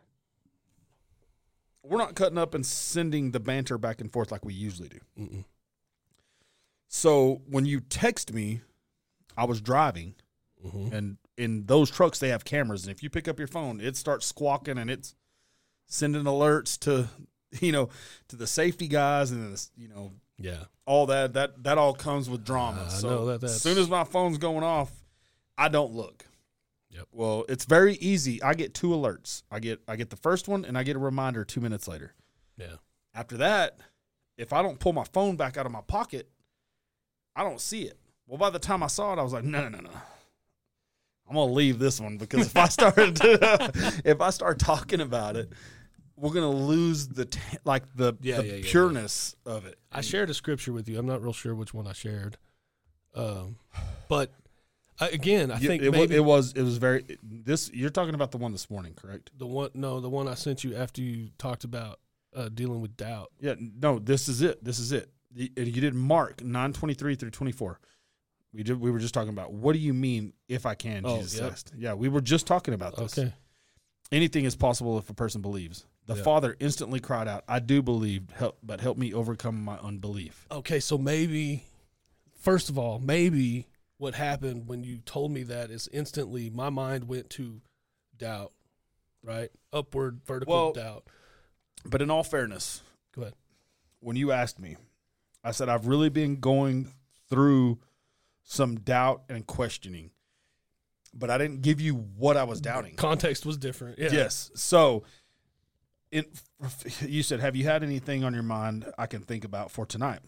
We're not cutting up and sending the banter back and forth like we usually do. Mm-mm. So when you text me, I was driving, Mm-hmm. and in those trucks they have cameras, and if you pick up your phone, it starts squawking and it's sending alerts to you know to the safety guys and the, you know. Yeah. All that that that all comes with drama. I so know that as that's- soon as my phone's going off, I don't look. Yep. Well, it's very easy. I get two alerts. I get I get the first one, and I get a reminder two minutes later. Yeah. After that, if I don't pull my phone back out of my pocket, I don't see it. Well, by the time I saw it, I was like, no, no, no, no. I'm gonna leave this one because if I start if I start talking about it, we're gonna lose the t- like the, Yeah, the yeah, yeah, pureness of it. I shared a scripture with you. I'm not real sure which one I shared. Um, but I, again, I You- think it, wa- maybe it was it was very this. You're talking about the one this morning, correct? the one, no, the one I sent you after you talked about uh, dealing with doubt. Yeah. No, this is it. This is it. You, you did Mark nine twenty three through twenty four. We did. We were just talking about what do you mean if I can? Oh, Jesus yep. asked. Yeah, we were just talking about this. Okay. Anything is possible if a person believes. The Yeah. father instantly cried out, "I do believe, help, but help me overcome my unbelief." Okay, so maybe, first of all, maybe what happened when you told me that is instantly my mind went to doubt, right? Upward, vertical Well- doubt. But in all fairness, Go ahead. when you asked me, I said I've really been going through some doubt and questioning, but I didn't give you what I was doubting. Context was different. Yeah. Yes. So, in, you said, "Have you had anything on your mind I can think about for tonight?"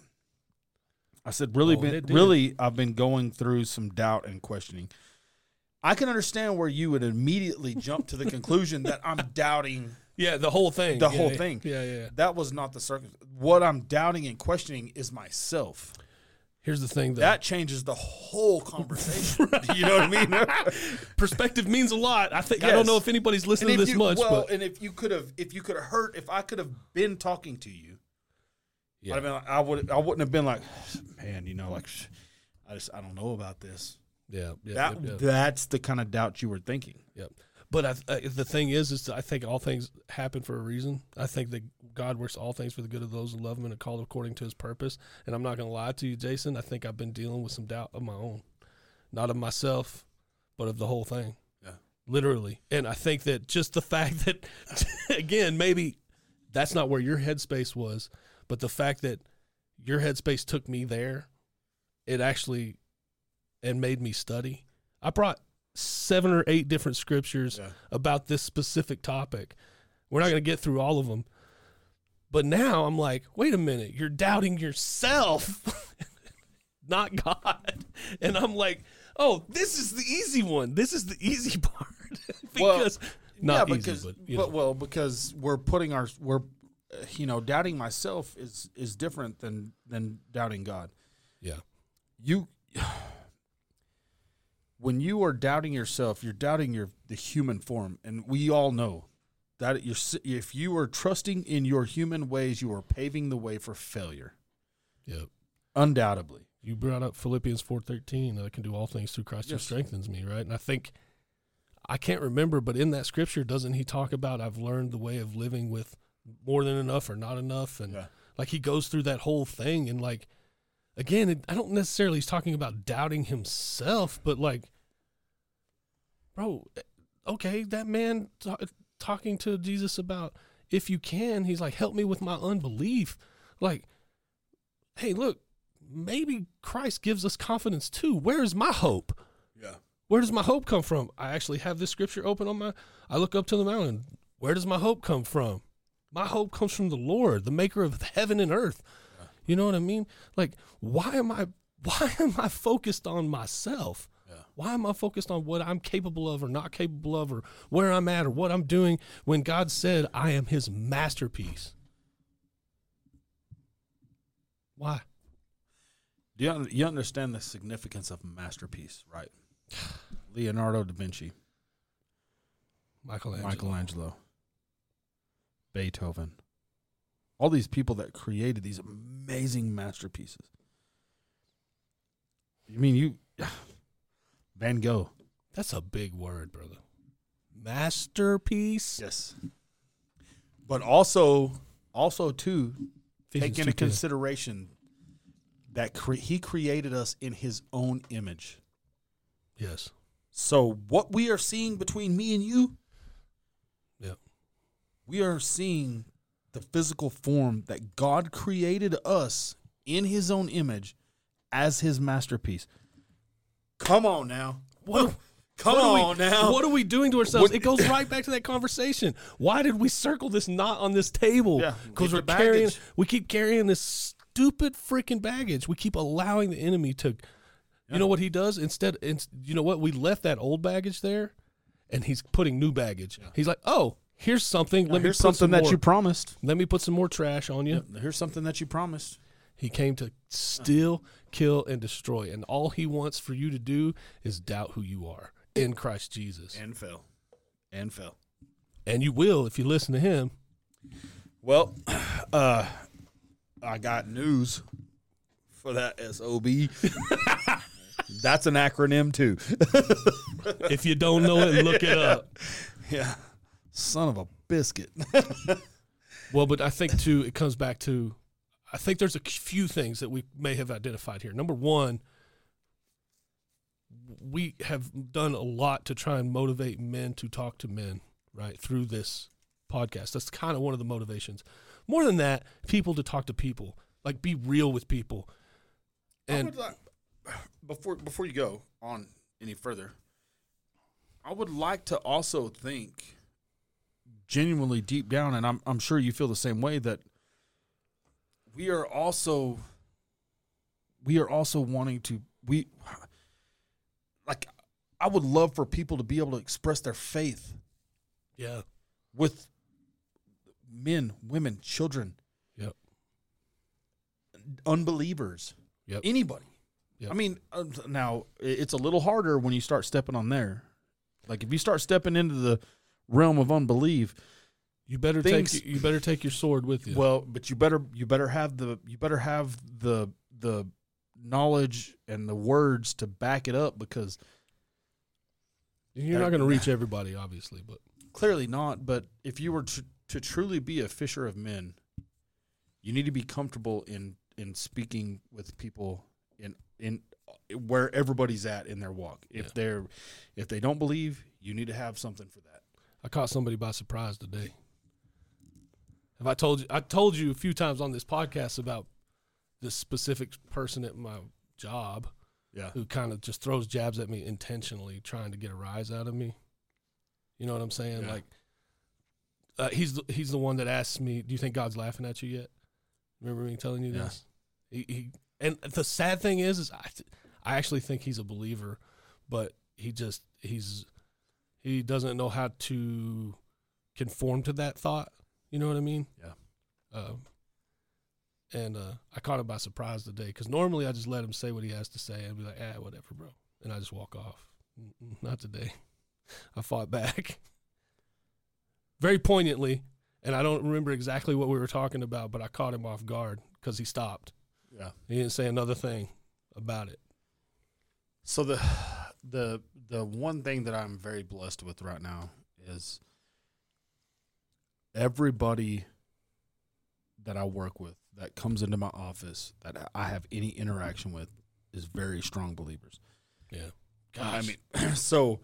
I said, "Really, Oh, been it did. really, I've been going through some doubt and questioning." I can understand where you would immediately jump to the conclusion that I'm doubting. Yeah, the whole thing. The Yeah, whole yeah. thing. Yeah, yeah. That was not the circumstance. What I'm doubting and questioning is myself. Here's the thing, though. That changes the whole conversation. You know what I mean? Perspective means a lot. I think I Yes. don't know if anybody's listening And to if this you, much, well, but and if you could have, if you could have heard, if I could have been talking to you, yeah. I'd have been like, I would, I wouldn't have been like, man, you know, like, I just, I don't know about this. yeah, yeah, that, yeah, yeah. that's the kind of doubt you were thinking. Yep. But I, I, the thing is, is I think all things happen for a reason. I think that God works all things for the good of those who love Him and are called according to His purpose. And I'm not going to lie to you, Jason. I think I've been dealing with some doubt of my own, not of myself, but of the whole thing. Yeah. Literally. And I think that just the fact that, again, maybe that's not where your headspace was, but the fact that your headspace took me there, it actually, and made me study. I brought seven or eight different scriptures Yeah. about this specific topic. We're not going to get through all of them. But now I'm like, wait a minute, you're doubting yourself, not God. And I'm like, oh, this is the easy one. This is the easy part. because not yeah, easy, because, but, you but know. well, because we're putting our, we're, uh, you know, doubting myself is is different than than doubting God. Yeah. You, when you are doubting yourself, you're doubting your the human form, and we all know that you're, if you are trusting in your human ways, you are paving the way for failure. Yep. Undoubtedly. You brought up Philippians four thirteen, that I can do all things through Christ who Yes. strengthens me, right? And I think, I can't remember, but in that scripture, doesn't he talk about I've learned the way of living with more than enough or not enough? And Yeah. like he goes through that whole thing. And like, again, it, I don't necessarily, he's talking about doubting himself, but like, bro, okay, that man t- talking to Jesus about if you can, he's like, help me with my unbelief. Like, hey, look, maybe Christ gives us confidence too. Where's my hope? Yeah. Where does my hope come from? I actually have this scripture open on my, I look up to the mountain. Where does my hope come from? My hope comes from the Lord, the maker of heaven and earth. Yeah. You know what I mean? Like, why am I, why am I focused on myself? Yeah. Why am I focused on what I'm capable of or not capable of or where I'm at or what I'm doing when God said I am his masterpiece? Why? Do you, you understand the significance of a masterpiece, right? Leonardo da Vinci, Michelangelo. Michelangelo, Beethoven, all these people that created these amazing masterpieces. You mean you, Van Gogh? That's a big word, brother. Masterpiece. Yes. But also, also too, Ephesians take into two ten. consideration that cre- he created us in his own image. Yes. So what we are seeing between me and you, Yep. we are seeing the physical form that God created us in his own image as his masterpiece. Come on now. What? Come what on are we, now. What are we doing to ourselves? What- It goes right back to that conversation. Why did we circle this knot on this table? Yeah, Because get we're the carrying, baggage. we keep carrying this stupid freaking baggage. We keep allowing the enemy to, you know what he does? Instead, in, you know what? We left that old baggage there, and he's putting new baggage. He's like, oh, here's something. Now, Let me here's put something some that more, you promised. Let me put some more trash on you. Here's something that you promised. He came to steal, kill, and destroy. And all he wants for you to do is doubt who you are in Christ Jesus. And fell. And fell. And you will if you listen to him. Well, uh, I got news for that S O B. That's an acronym too. If you don't know it, look it up. Yeah. Son of a biscuit. Well, but I think, too, it comes back to, I think there's a few things that we may have identified here. Number one, we have done a lot to try and motivate men to talk to men, right, through this podcast. That's kind of one of the motivations. More than that, people to talk to people, like be real with people. I And would like, before before you go on any further, I would like to also think genuinely deep down, and I'm I'm sure you feel the same way, that we are also we are also wanting to we like I would love for people to be able to express their faith yeah, with men, women, children, yep, unbelievers, yep. anybody. Yep. I mean, uh, now it's a little harder when you start stepping on there. Like if you start stepping into the realm of unbelief, You better things- take you better take your sword with you. well, but you better you better have the you better have the the knowledge and the words to back it up, because you're not going to reach everybody, obviously, but clearly not. But if you were to, to truly be a fisher of men, you need to be comfortable in in speaking with people in in where everybody's at in their walk. If Yeah. they're if they don't believe, you need to have something for that. I caught somebody by surprise today. Have I told you? I told you a few times on this podcast about this specific person at my job Yeah. who kind of just throws jabs at me intentionally, trying to get a rise out of me. You know what I'm saying? Yeah. Like, uh, he's the, he's the one that asked me, "Do you think God's laughing at you yet?" Remember me telling you Yeah. this? He, he and the sad thing is, is I I actually think he's a believer, but he just he's he doesn't know how to conform to that thought. You know what I mean? Yeah. Um, and uh, I caught him by surprise today, because normally I just let him say what he has to say and be like, ah, whatever, bro. And I just walk off. Mm-mm, not today. I fought back. Very poignantly, and I don't remember exactly what we were talking about, but I caught him off guard because he stopped. Yeah. He didn't say another thing about it. So the the the one thing that I'm very blessed with right now is everybody that I work with that comes into my office that I have any interaction with is very strong believers. Yeah. I Gosh. mean, so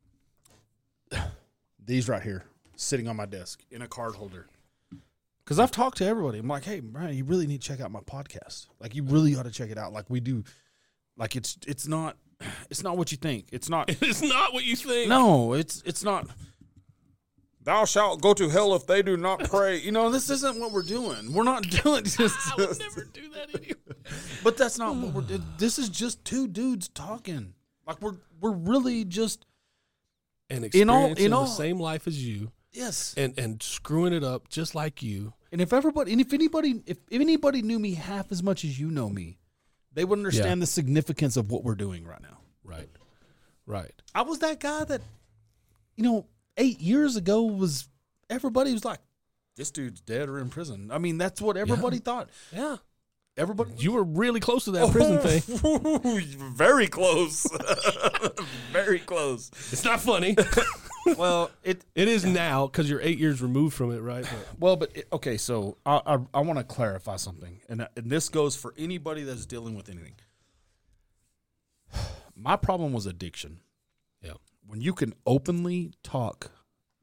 these right here sitting on my desk in a card holder. Because I've talked to everybody. I'm like, hey, Brian, you really need to check out my podcast. Like, you really ought to check it out. Like we do. Like it's it's not it's not what you think. It's not. It's not what you think. No, it's it's not. Thou shalt go to hell if they do not pray. You know, this isn't what we're doing. We're not doing just. I would never do that anyway. But that's not what we're doing. This is just two dudes talking. Like we're we're really just And In all- experiencing in all- the same life as you, yes. and and screwing it up just like you. And if everybody, and if anybody, if, if anybody knew me half as much as you know me, they would understand Yeah. the significance of what we're doing right now. Right. Right. I was that guy that, you know, eight years ago was everybody was like, this dude's dead or in prison. I mean, that's what everybody thought. Yeah. Everybody, You were really close to that prison thing. very close, very close. It's not funny. Well, it It is now because you're eight years removed from it, right? But well, but it, okay. So I I, I want to clarify something, and and this goes for anybody that's dealing with anything. My problem was addiction. yeah. When you can openly talk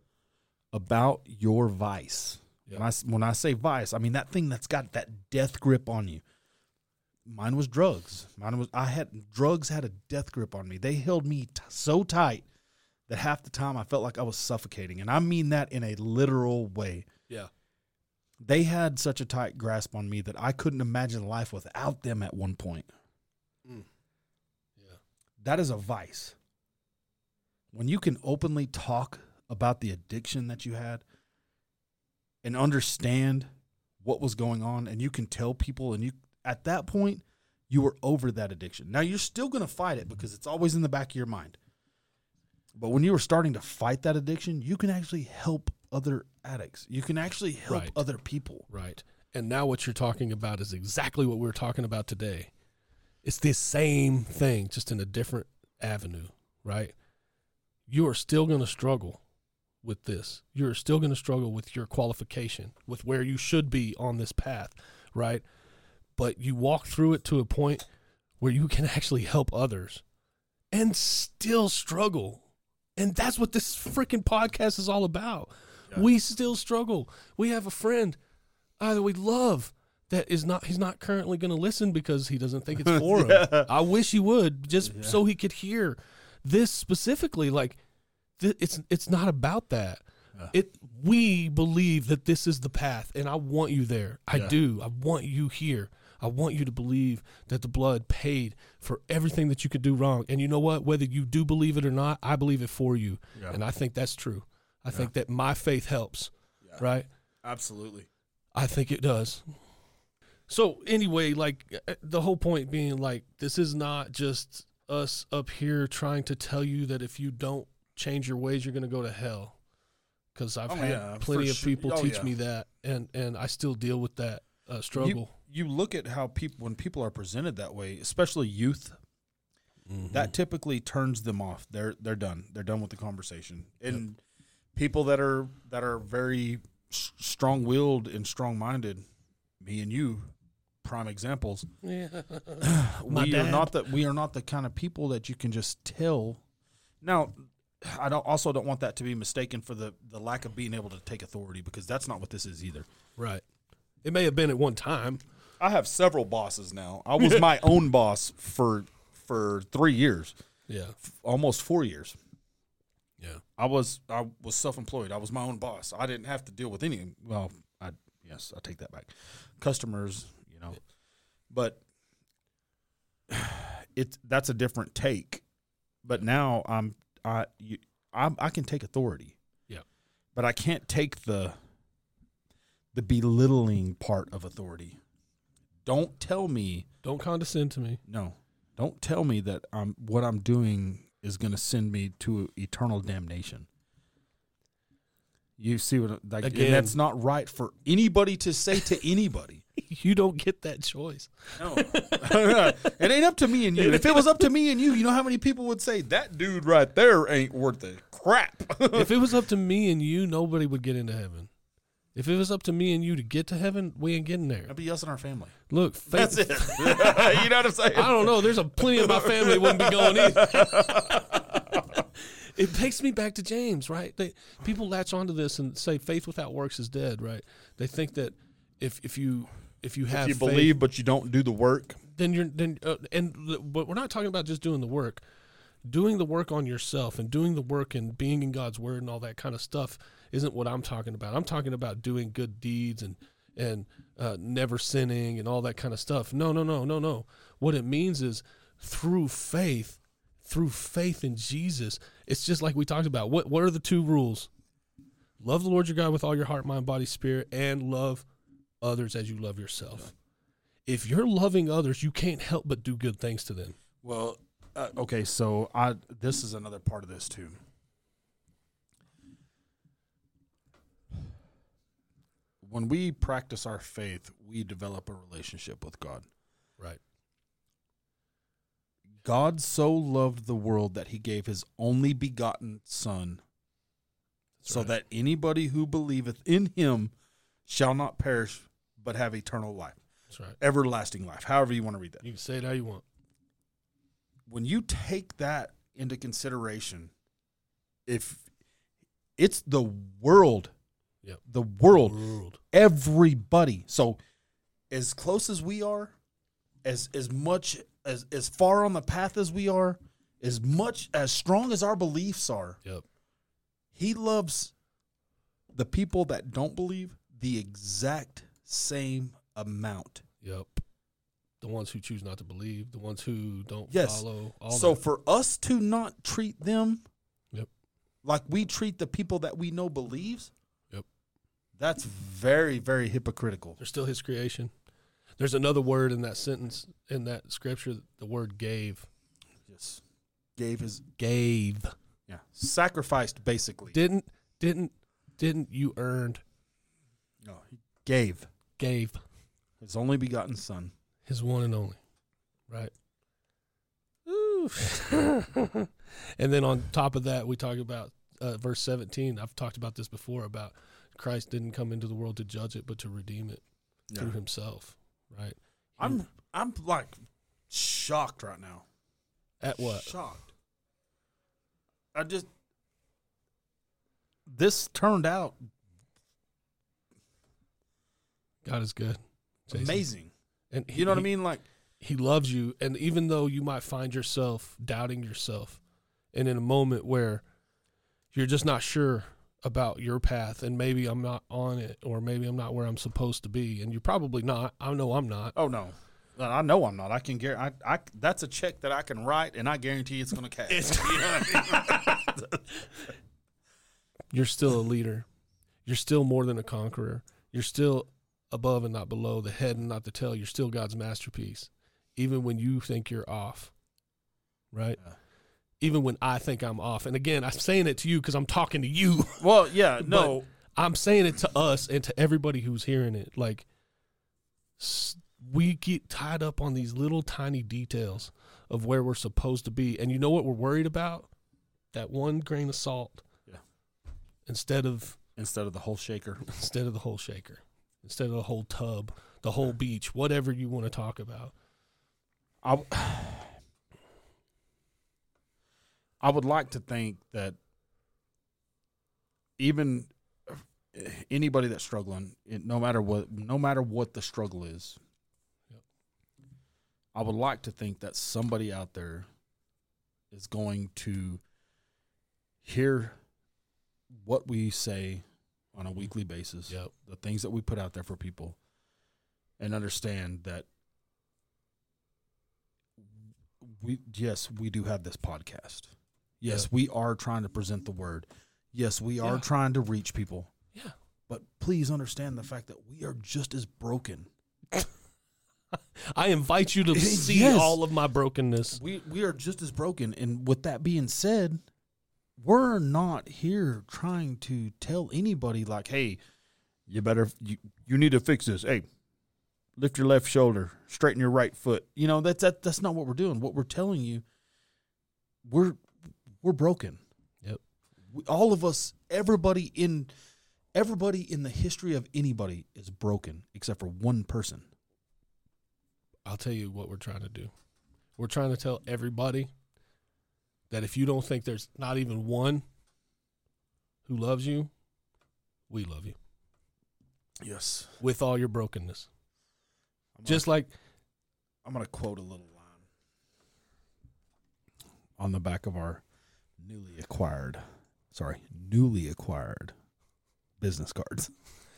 about your vice. Yeah. When I when I say vice, I mean that thing that's got that death grip on you. Mine was drugs. Mine was I had drugs had a death grip on me. They held me t- so tight that half the time I felt like I was suffocating, and I mean that in a literal way. Yeah. They had such a tight grasp on me that I couldn't imagine life without them at one point. Mm. Yeah. That is a vice. When you can openly talk about the addiction that you had and understand what was going on, and you can tell people, and you at that point you were over that addiction. Now you're still going to fight it because it's always in the back of your mind. But when you were starting to fight that addiction, you can actually help other addicts. You can actually help Right. other people. Right. And now what you're talking about is exactly what we're talking about today. It's the same thing, just in a different avenue, right? You are still going to struggle with this. You're still going to struggle with your qualification, with where you should be on this path, right? But you walk through it to a point where you can actually help others and still struggle. And that's what this freaking podcast is all about. Yeah. We still struggle. We have a friend uh, that we love that is not, he's not currently going to listen because he doesn't think it's for Yeah. him. I wish he would, just Yeah. so he could hear this specifically. Like, th- it's it's not about that. Yeah. It we believe that this is the path, and I want you there. I Yeah. do. I want you here. I want you to believe that the blood paid for everything that you could do wrong. And you know what? Whether you do believe it or not, I believe it for you. Yeah. And I think that's true. I think that my faith helps, Yeah. right? Absolutely. I think it does. So anyway, like uh, the whole point being like, this is not just us up here trying to tell you that if you don't change your ways, you're going to go to hell. Because I've Oh, had yeah, plenty for of sure. people Oh, teach yeah. me that, and, and I still deal with that uh, struggle. You, you look at how people, when people are presented that way, especially youth, Mhm. that typically turns them off. They're they're done. They're done with the conversation. And people that are that are very s- strong-willed and strong-minded, me and you, prime examples. Yeah. My we are dad. not the we are not the kind of people that you can just tell. Now, I don't also don't want that to be mistaken for the the lack of being able to take authority, because that's not what this is either. Right. It may have been at one time. I have several bosses now. I was my own boss for for three years, Yeah. almost four years. Yeah. I was I was self-employed. I was my own boss. I didn't have to deal with any. Well, I yes, I take that back. Customers, you know, but it's that's a different take. But now I'm I you I I can take authority. Yeah. But I can't take the the belittling part of authority. Don't tell me Don't condescend to me. no. Don't tell me that I'm what I'm doing is going to send me to eternal damnation. You see what like Again. and that's not right for anybody to say to anybody. You don't get that choice. No. It ain't up to me and you. If it was up to me and you, you know how many people would say that dude right there ain't worth the crap. If it was up to me and you, nobody would get into heaven. If it was up to me and you to get to heaven, we ain't getting there. That'd be us and our family. Look, faith, That's it. You know what I'm saying? I don't know. There's a plenty of my family wouldn't be going either. It takes me back to James, right? They, people latch onto this and say faith without works is dead, right? They think that if if you if you have If you faith, believe but you don't do the work. then you're then uh, and the, but we're not talking about just doing the work. Doing the work on yourself and doing the work and being in God's word and all that kind of stuff isn't what I'm talking about. I'm talking about doing good deeds and and uh, never sinning and all that kind of stuff. No, no, no, no, no. What it means is through faith, through faith in Jesus. It's just like we talked about. What what are the two rules? Love the Lord your God with all your heart, mind, body, spirit, and love others as you love yourself. If you're loving others, you can't help but do good things to them. Well, uh, okay, so I this is another part of this too. When we practice our faith, we develop a relationship with God. Right. God so loved the world that he gave his only begotten Son, That's so right. that anybody who believeth in him shall not perish, but have eternal life, That's right. everlasting life, however you want to read that. You can say it how you want. When you take that into consideration, if it's the world, Yep. the world, World. everybody. So as close as we are, as as much as as far on the path as we are, as much as strong as our beliefs are, Yep. he loves the people that don't believe the exact same amount. Yep. The ones who choose not to believe, the ones who don't Yes. follow. All So that. for us to not treat them Yep. like we treat the people that we know believes, Yep. that's very, very hypocritical. They're still his creation. There's another word in that sentence, in that scripture, the word gave. Yes. Gave his Gave. yeah. Sacrificed basically. Didn't, didn't, didn't you earned, No, he gave gave his only begotten Son. his one and only. Right? Ooh. And then on top of that, we talk about uh, verse seventeen. I've talked about this before about Christ didn't come into the world to judge it, but to redeem it Yeah. through himself. Right? I'm I'm like shocked right now. At what? Shocked. I just this turned out God is good. Jason. amazing. And You know what I he- mean? Like He loves you, and even though you might find yourself doubting yourself, and in a moment where you're just not sure about your path, and maybe I'm not on it, or maybe I'm not where I'm supposed to be, and you're probably not. I know I'm not. oh no. I know I'm not. I can guarantee. I, I that's a check that I can write, and I guarantee it's going to cash. You know what I mean? You're still a leader. You're still more than a conqueror. You're still above and not below, the head and not the tail. You're still God's masterpiece, even when you think you're off, right? Yeah. Even when I think I'm off. And again, I'm saying it to you because I'm talking to you. Well, yeah, no. But I'm saying it to us and to everybody who's hearing it. Like, s- we get tied up on these little tiny details of where we're supposed to be. And you know what we're worried about? That one grain of salt. Yeah. Instead of Instead of the whole shaker. instead of the whole shaker. Instead of the whole tub, the whole beach, whatever you want to talk about. I, I would like to think that even anybody that's struggling, it, no matter what, no matter what the struggle is, Yep. I would like to think that somebody out there is going to hear what we say on a weekly basis, Yep. the things that we put out there for people, and understand that we yes, we do have this podcast. Yes, Yeah. we are trying to present the word. Yes, we are Yeah. trying to reach people. Yeah. But please understand the fact that we are just as broken I invite you to see Yes. all of my brokenness. We we are just as broken. And with that being said, we're not here trying to tell anybody like, hey, you better you, you need to fix this. Hey, lift your left shoulder, straighten your right foot. You know, that's that that's not what we're doing. What we're telling you, we're we're broken. Yep. We, all of us, everybody in everybody in the history of anybody is broken except for one person. I'll tell you what we're trying to do. We're trying to tell everybody that if you don't think there's not even one who loves you, we love you Yes. with all your brokenness. I'm Just gonna, like I'm going to quote a little line on the back of our newly acquired, sorry, newly acquired business cards.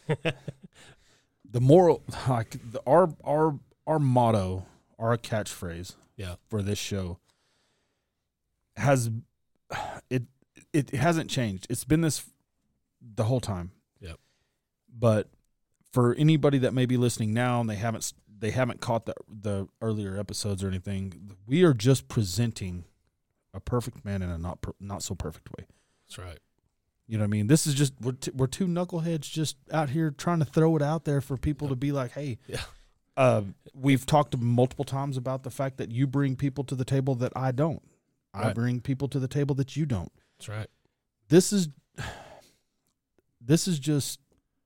The moral, like the, our our our motto, our catchphrase, yeah, for this show has it it hasn't changed. It's been this the whole time. Yep. But for anybody that may be listening now and they haven't they haven't caught the the earlier episodes or anything, we are just presenting a perfect man in a not per, not so perfect way. That's right. You know what I mean? This is just we're t- we're two knuckleheads just out here trying to throw it out there for people to be like, hey, yeah. Uh, we've talked multiple times about the fact that you bring people to the table that I don't. I Right. bring people to the table that you don't. That's right. This is this is just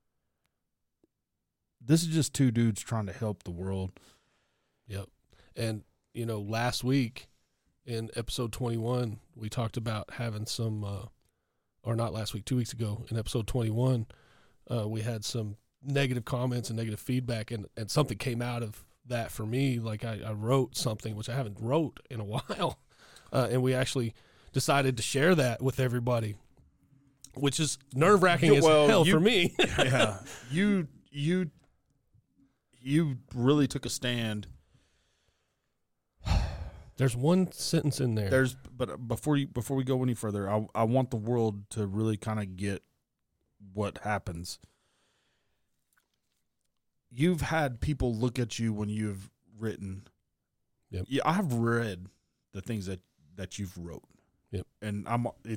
this is just two dudes trying to help the world. Yep. And, you know, last week in episode twenty-one, we talked about having some, uh, or not last week, two weeks ago in episode twenty-one, uh, we had some negative comments and negative feedback, and, and something came out of that for me. Like I, I wrote something, which I haven't wrote in a while, uh, and we actually decided to share that with everybody, which is nerve-wracking as Well, hell you- for me. Yeah. You you you really took a stand. There's one sentence in there. There's but before you before we go any further, I I want the world to really kind of get what happens. You've had people look at you when you've written. Yep. Yeah, I've read the things that, that you've wrote. Yep. And I'm it.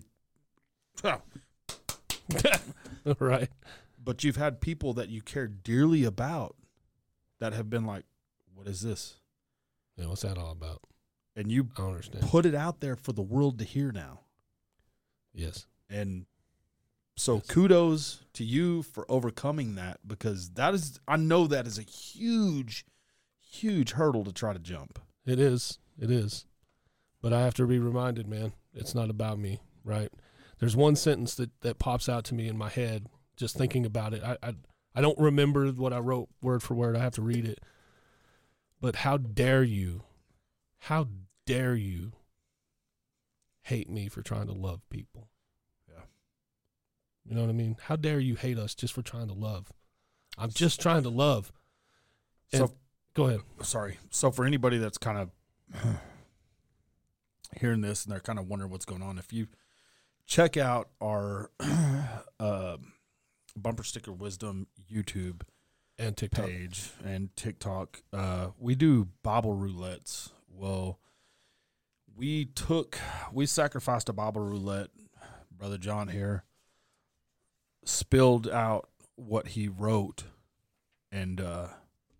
Right. But you've had people that you care dearly about that have been like, "What is this?" Yeah, what's that all about? And you I don't understand. put it out there for the world to hear now. Yes. And so Yes. kudos to you for overcoming that, because that is, I know that is a huge, huge hurdle to try to jump. It is. It is. But I have to be reminded, man, it's not about me, right? There's one sentence that, that pops out to me in my head just thinking about it. I, I I don't remember what I wrote word for word. I have to read it. But how dare you, how dare you hate me for trying to love people? Yeah. You know what I mean? How dare you hate us just for trying to love? I'm just trying to love. And So go ahead. sorry. So for anybody that's kind of hearing this and they're kind of wondering what's going on, if you check out our uh, Bumper Sticker Wisdom YouTube And TikTok. page and TikTok, uh, we do Bible roulettes. Well, we took, we sacrificed a Bible roulette. Brother John here spilled out what he wrote, and uh,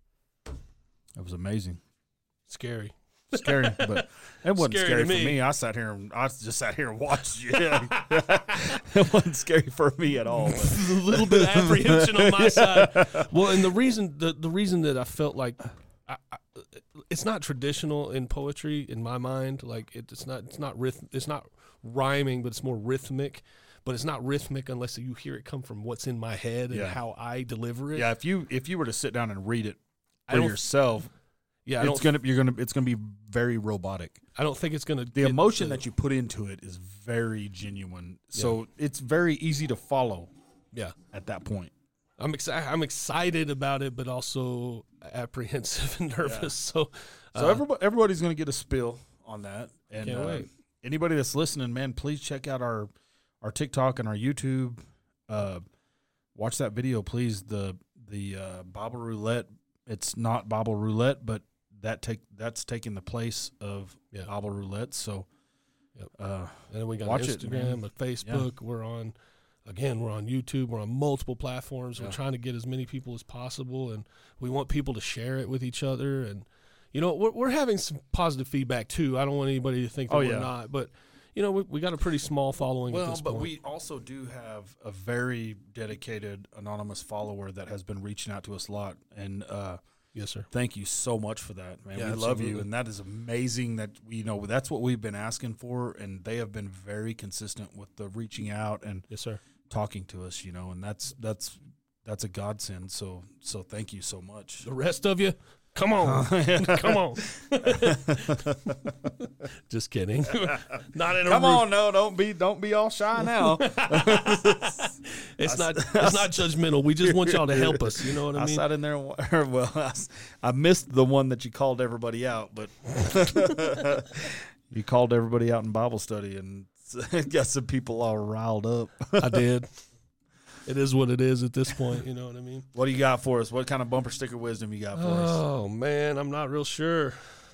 it was amazing. Scary. Scary, but it wasn't Scary scary, to for me. me. I sat here and I just sat here and watched you. It wasn't scary for me at all. but- A little bit of apprehension on my side. Well, and the reason the, the reason that I felt like I, I, it's not traditional in poetry in my mind. Like it, it's not it's not rhythm, it's not rhyming, but it's more rhythmic. But it's not rhythmic unless you hear it come from what's in my head and Yeah. how I deliver it. Yeah, if you if you were to sit down and read it I for don't- yourself, yeah. I it's don't gonna you're gonna it's gonna be very robotic. I don't think it's gonna. The emotion that you put into it is very genuine, so it's very easy to follow yeah. at that point. I'm excited. I'm excited about it, but also apprehensive and nervous. So, So uh, everybody, everybody's gonna get a spill on that, and Can't uh, wait. anybody that's listening, man, please check out our our TikTok and our YouTube. Uh, watch that video, please. The the uh, Bible roulette it's not Bible Roulette, but that take that's taking the place of Yeah. Bible Roulette. So, Yep. uh, And then we got Watch it, Instagram man. and Facebook. We're on, again, we're on YouTube. We're on multiple platforms. Yeah. We're trying to get as many people as possible, and we want people to share it with each other. And, you know, we're, we're having some positive feedback, too. I don't want anybody to think that Oh, we're yeah. not. But, you know, we, we got a pretty small following at well, this but point. we also do have a very dedicated anonymous follower that has been reaching out to us a lot, and uh, Yes, sir. thank you so much for that, man. Yeah, we love you, absolutely. and that is amazing. That we, you know, that's what we've been asking for, and they have been very consistent with the reaching out and Yes, sir. talking to us, you know, and that's that's that's a godsend. So so thank you so much. The rest of you, come on. Come on. Just kidding. Not in a Come rude- on, no, don't be don't be all shy now. It's not it's not judgmental. We just want y'all to help us. You know what I I mean? sat in there. And, well, I, s- I missed the one that you called everybody out, but you called everybody out in Bible study and got some people all riled up. I did. It is what it is at this point. You know what I mean? What do you got for us? What kind of bumper sticker wisdom you got for us? Oh man, I'm not real sure.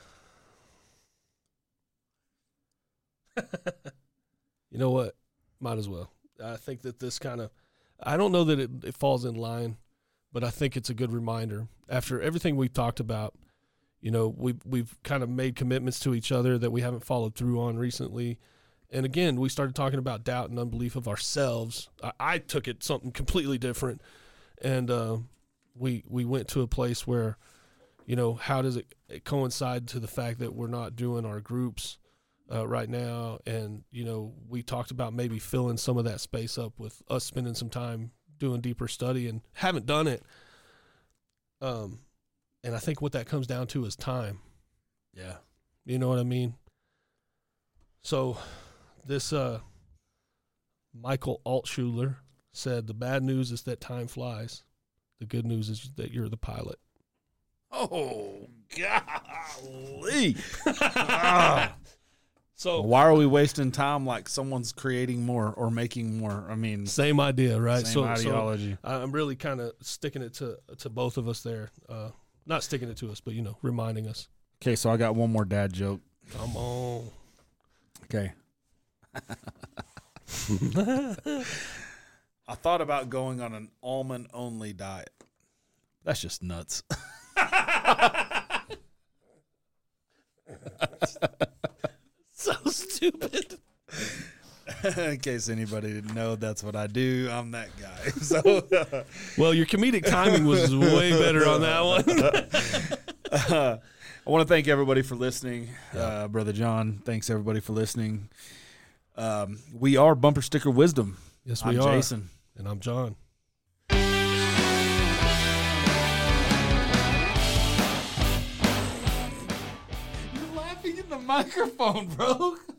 You know what? Might as well. I think that this kind of, I don't know that it, it falls in line, but I think it's a good reminder. After everything we talked about, you know, we've, we've kind of made commitments to each other that we haven't followed through on recently. And again, we started talking about doubt and unbelief of ourselves. I, I took it something completely different. And uh, we we went to a place where, you know, how does it, it coincide to the fact that we're not doing our groups uh, right now? And, you know, we talked about maybe filling some of that space up with us spending some time doing deeper study, and haven't done it. Um, and I think what that comes down to is time. Yeah. You know what I mean? So this uh, Michael Altshuler said, the bad news is that time flies. The good news is that you're the pilot. Oh, golly. Ah. So Why are we wasting time like someone's creating more or making more? I mean, same idea, right? same so, ideology. So I'm really kind of sticking it to to both of us there. Uh, not sticking it to us, but, you know, reminding us. Okay, so I got one more dad joke. Come on. Okay. I thought about going on an almond-only diet. That's just nuts. So stupid. In case anybody didn't know, that's what I do. I'm that guy. So, Well, your comedic timing was way better on that one. uh, I want to thank everybody for listening. Uh, Brother John, thanks everybody for listening. Um, we are Bumper Sticker Wisdom. Yes, we I'm are. Jason. And I'm John. You're laughing in the microphone, bro.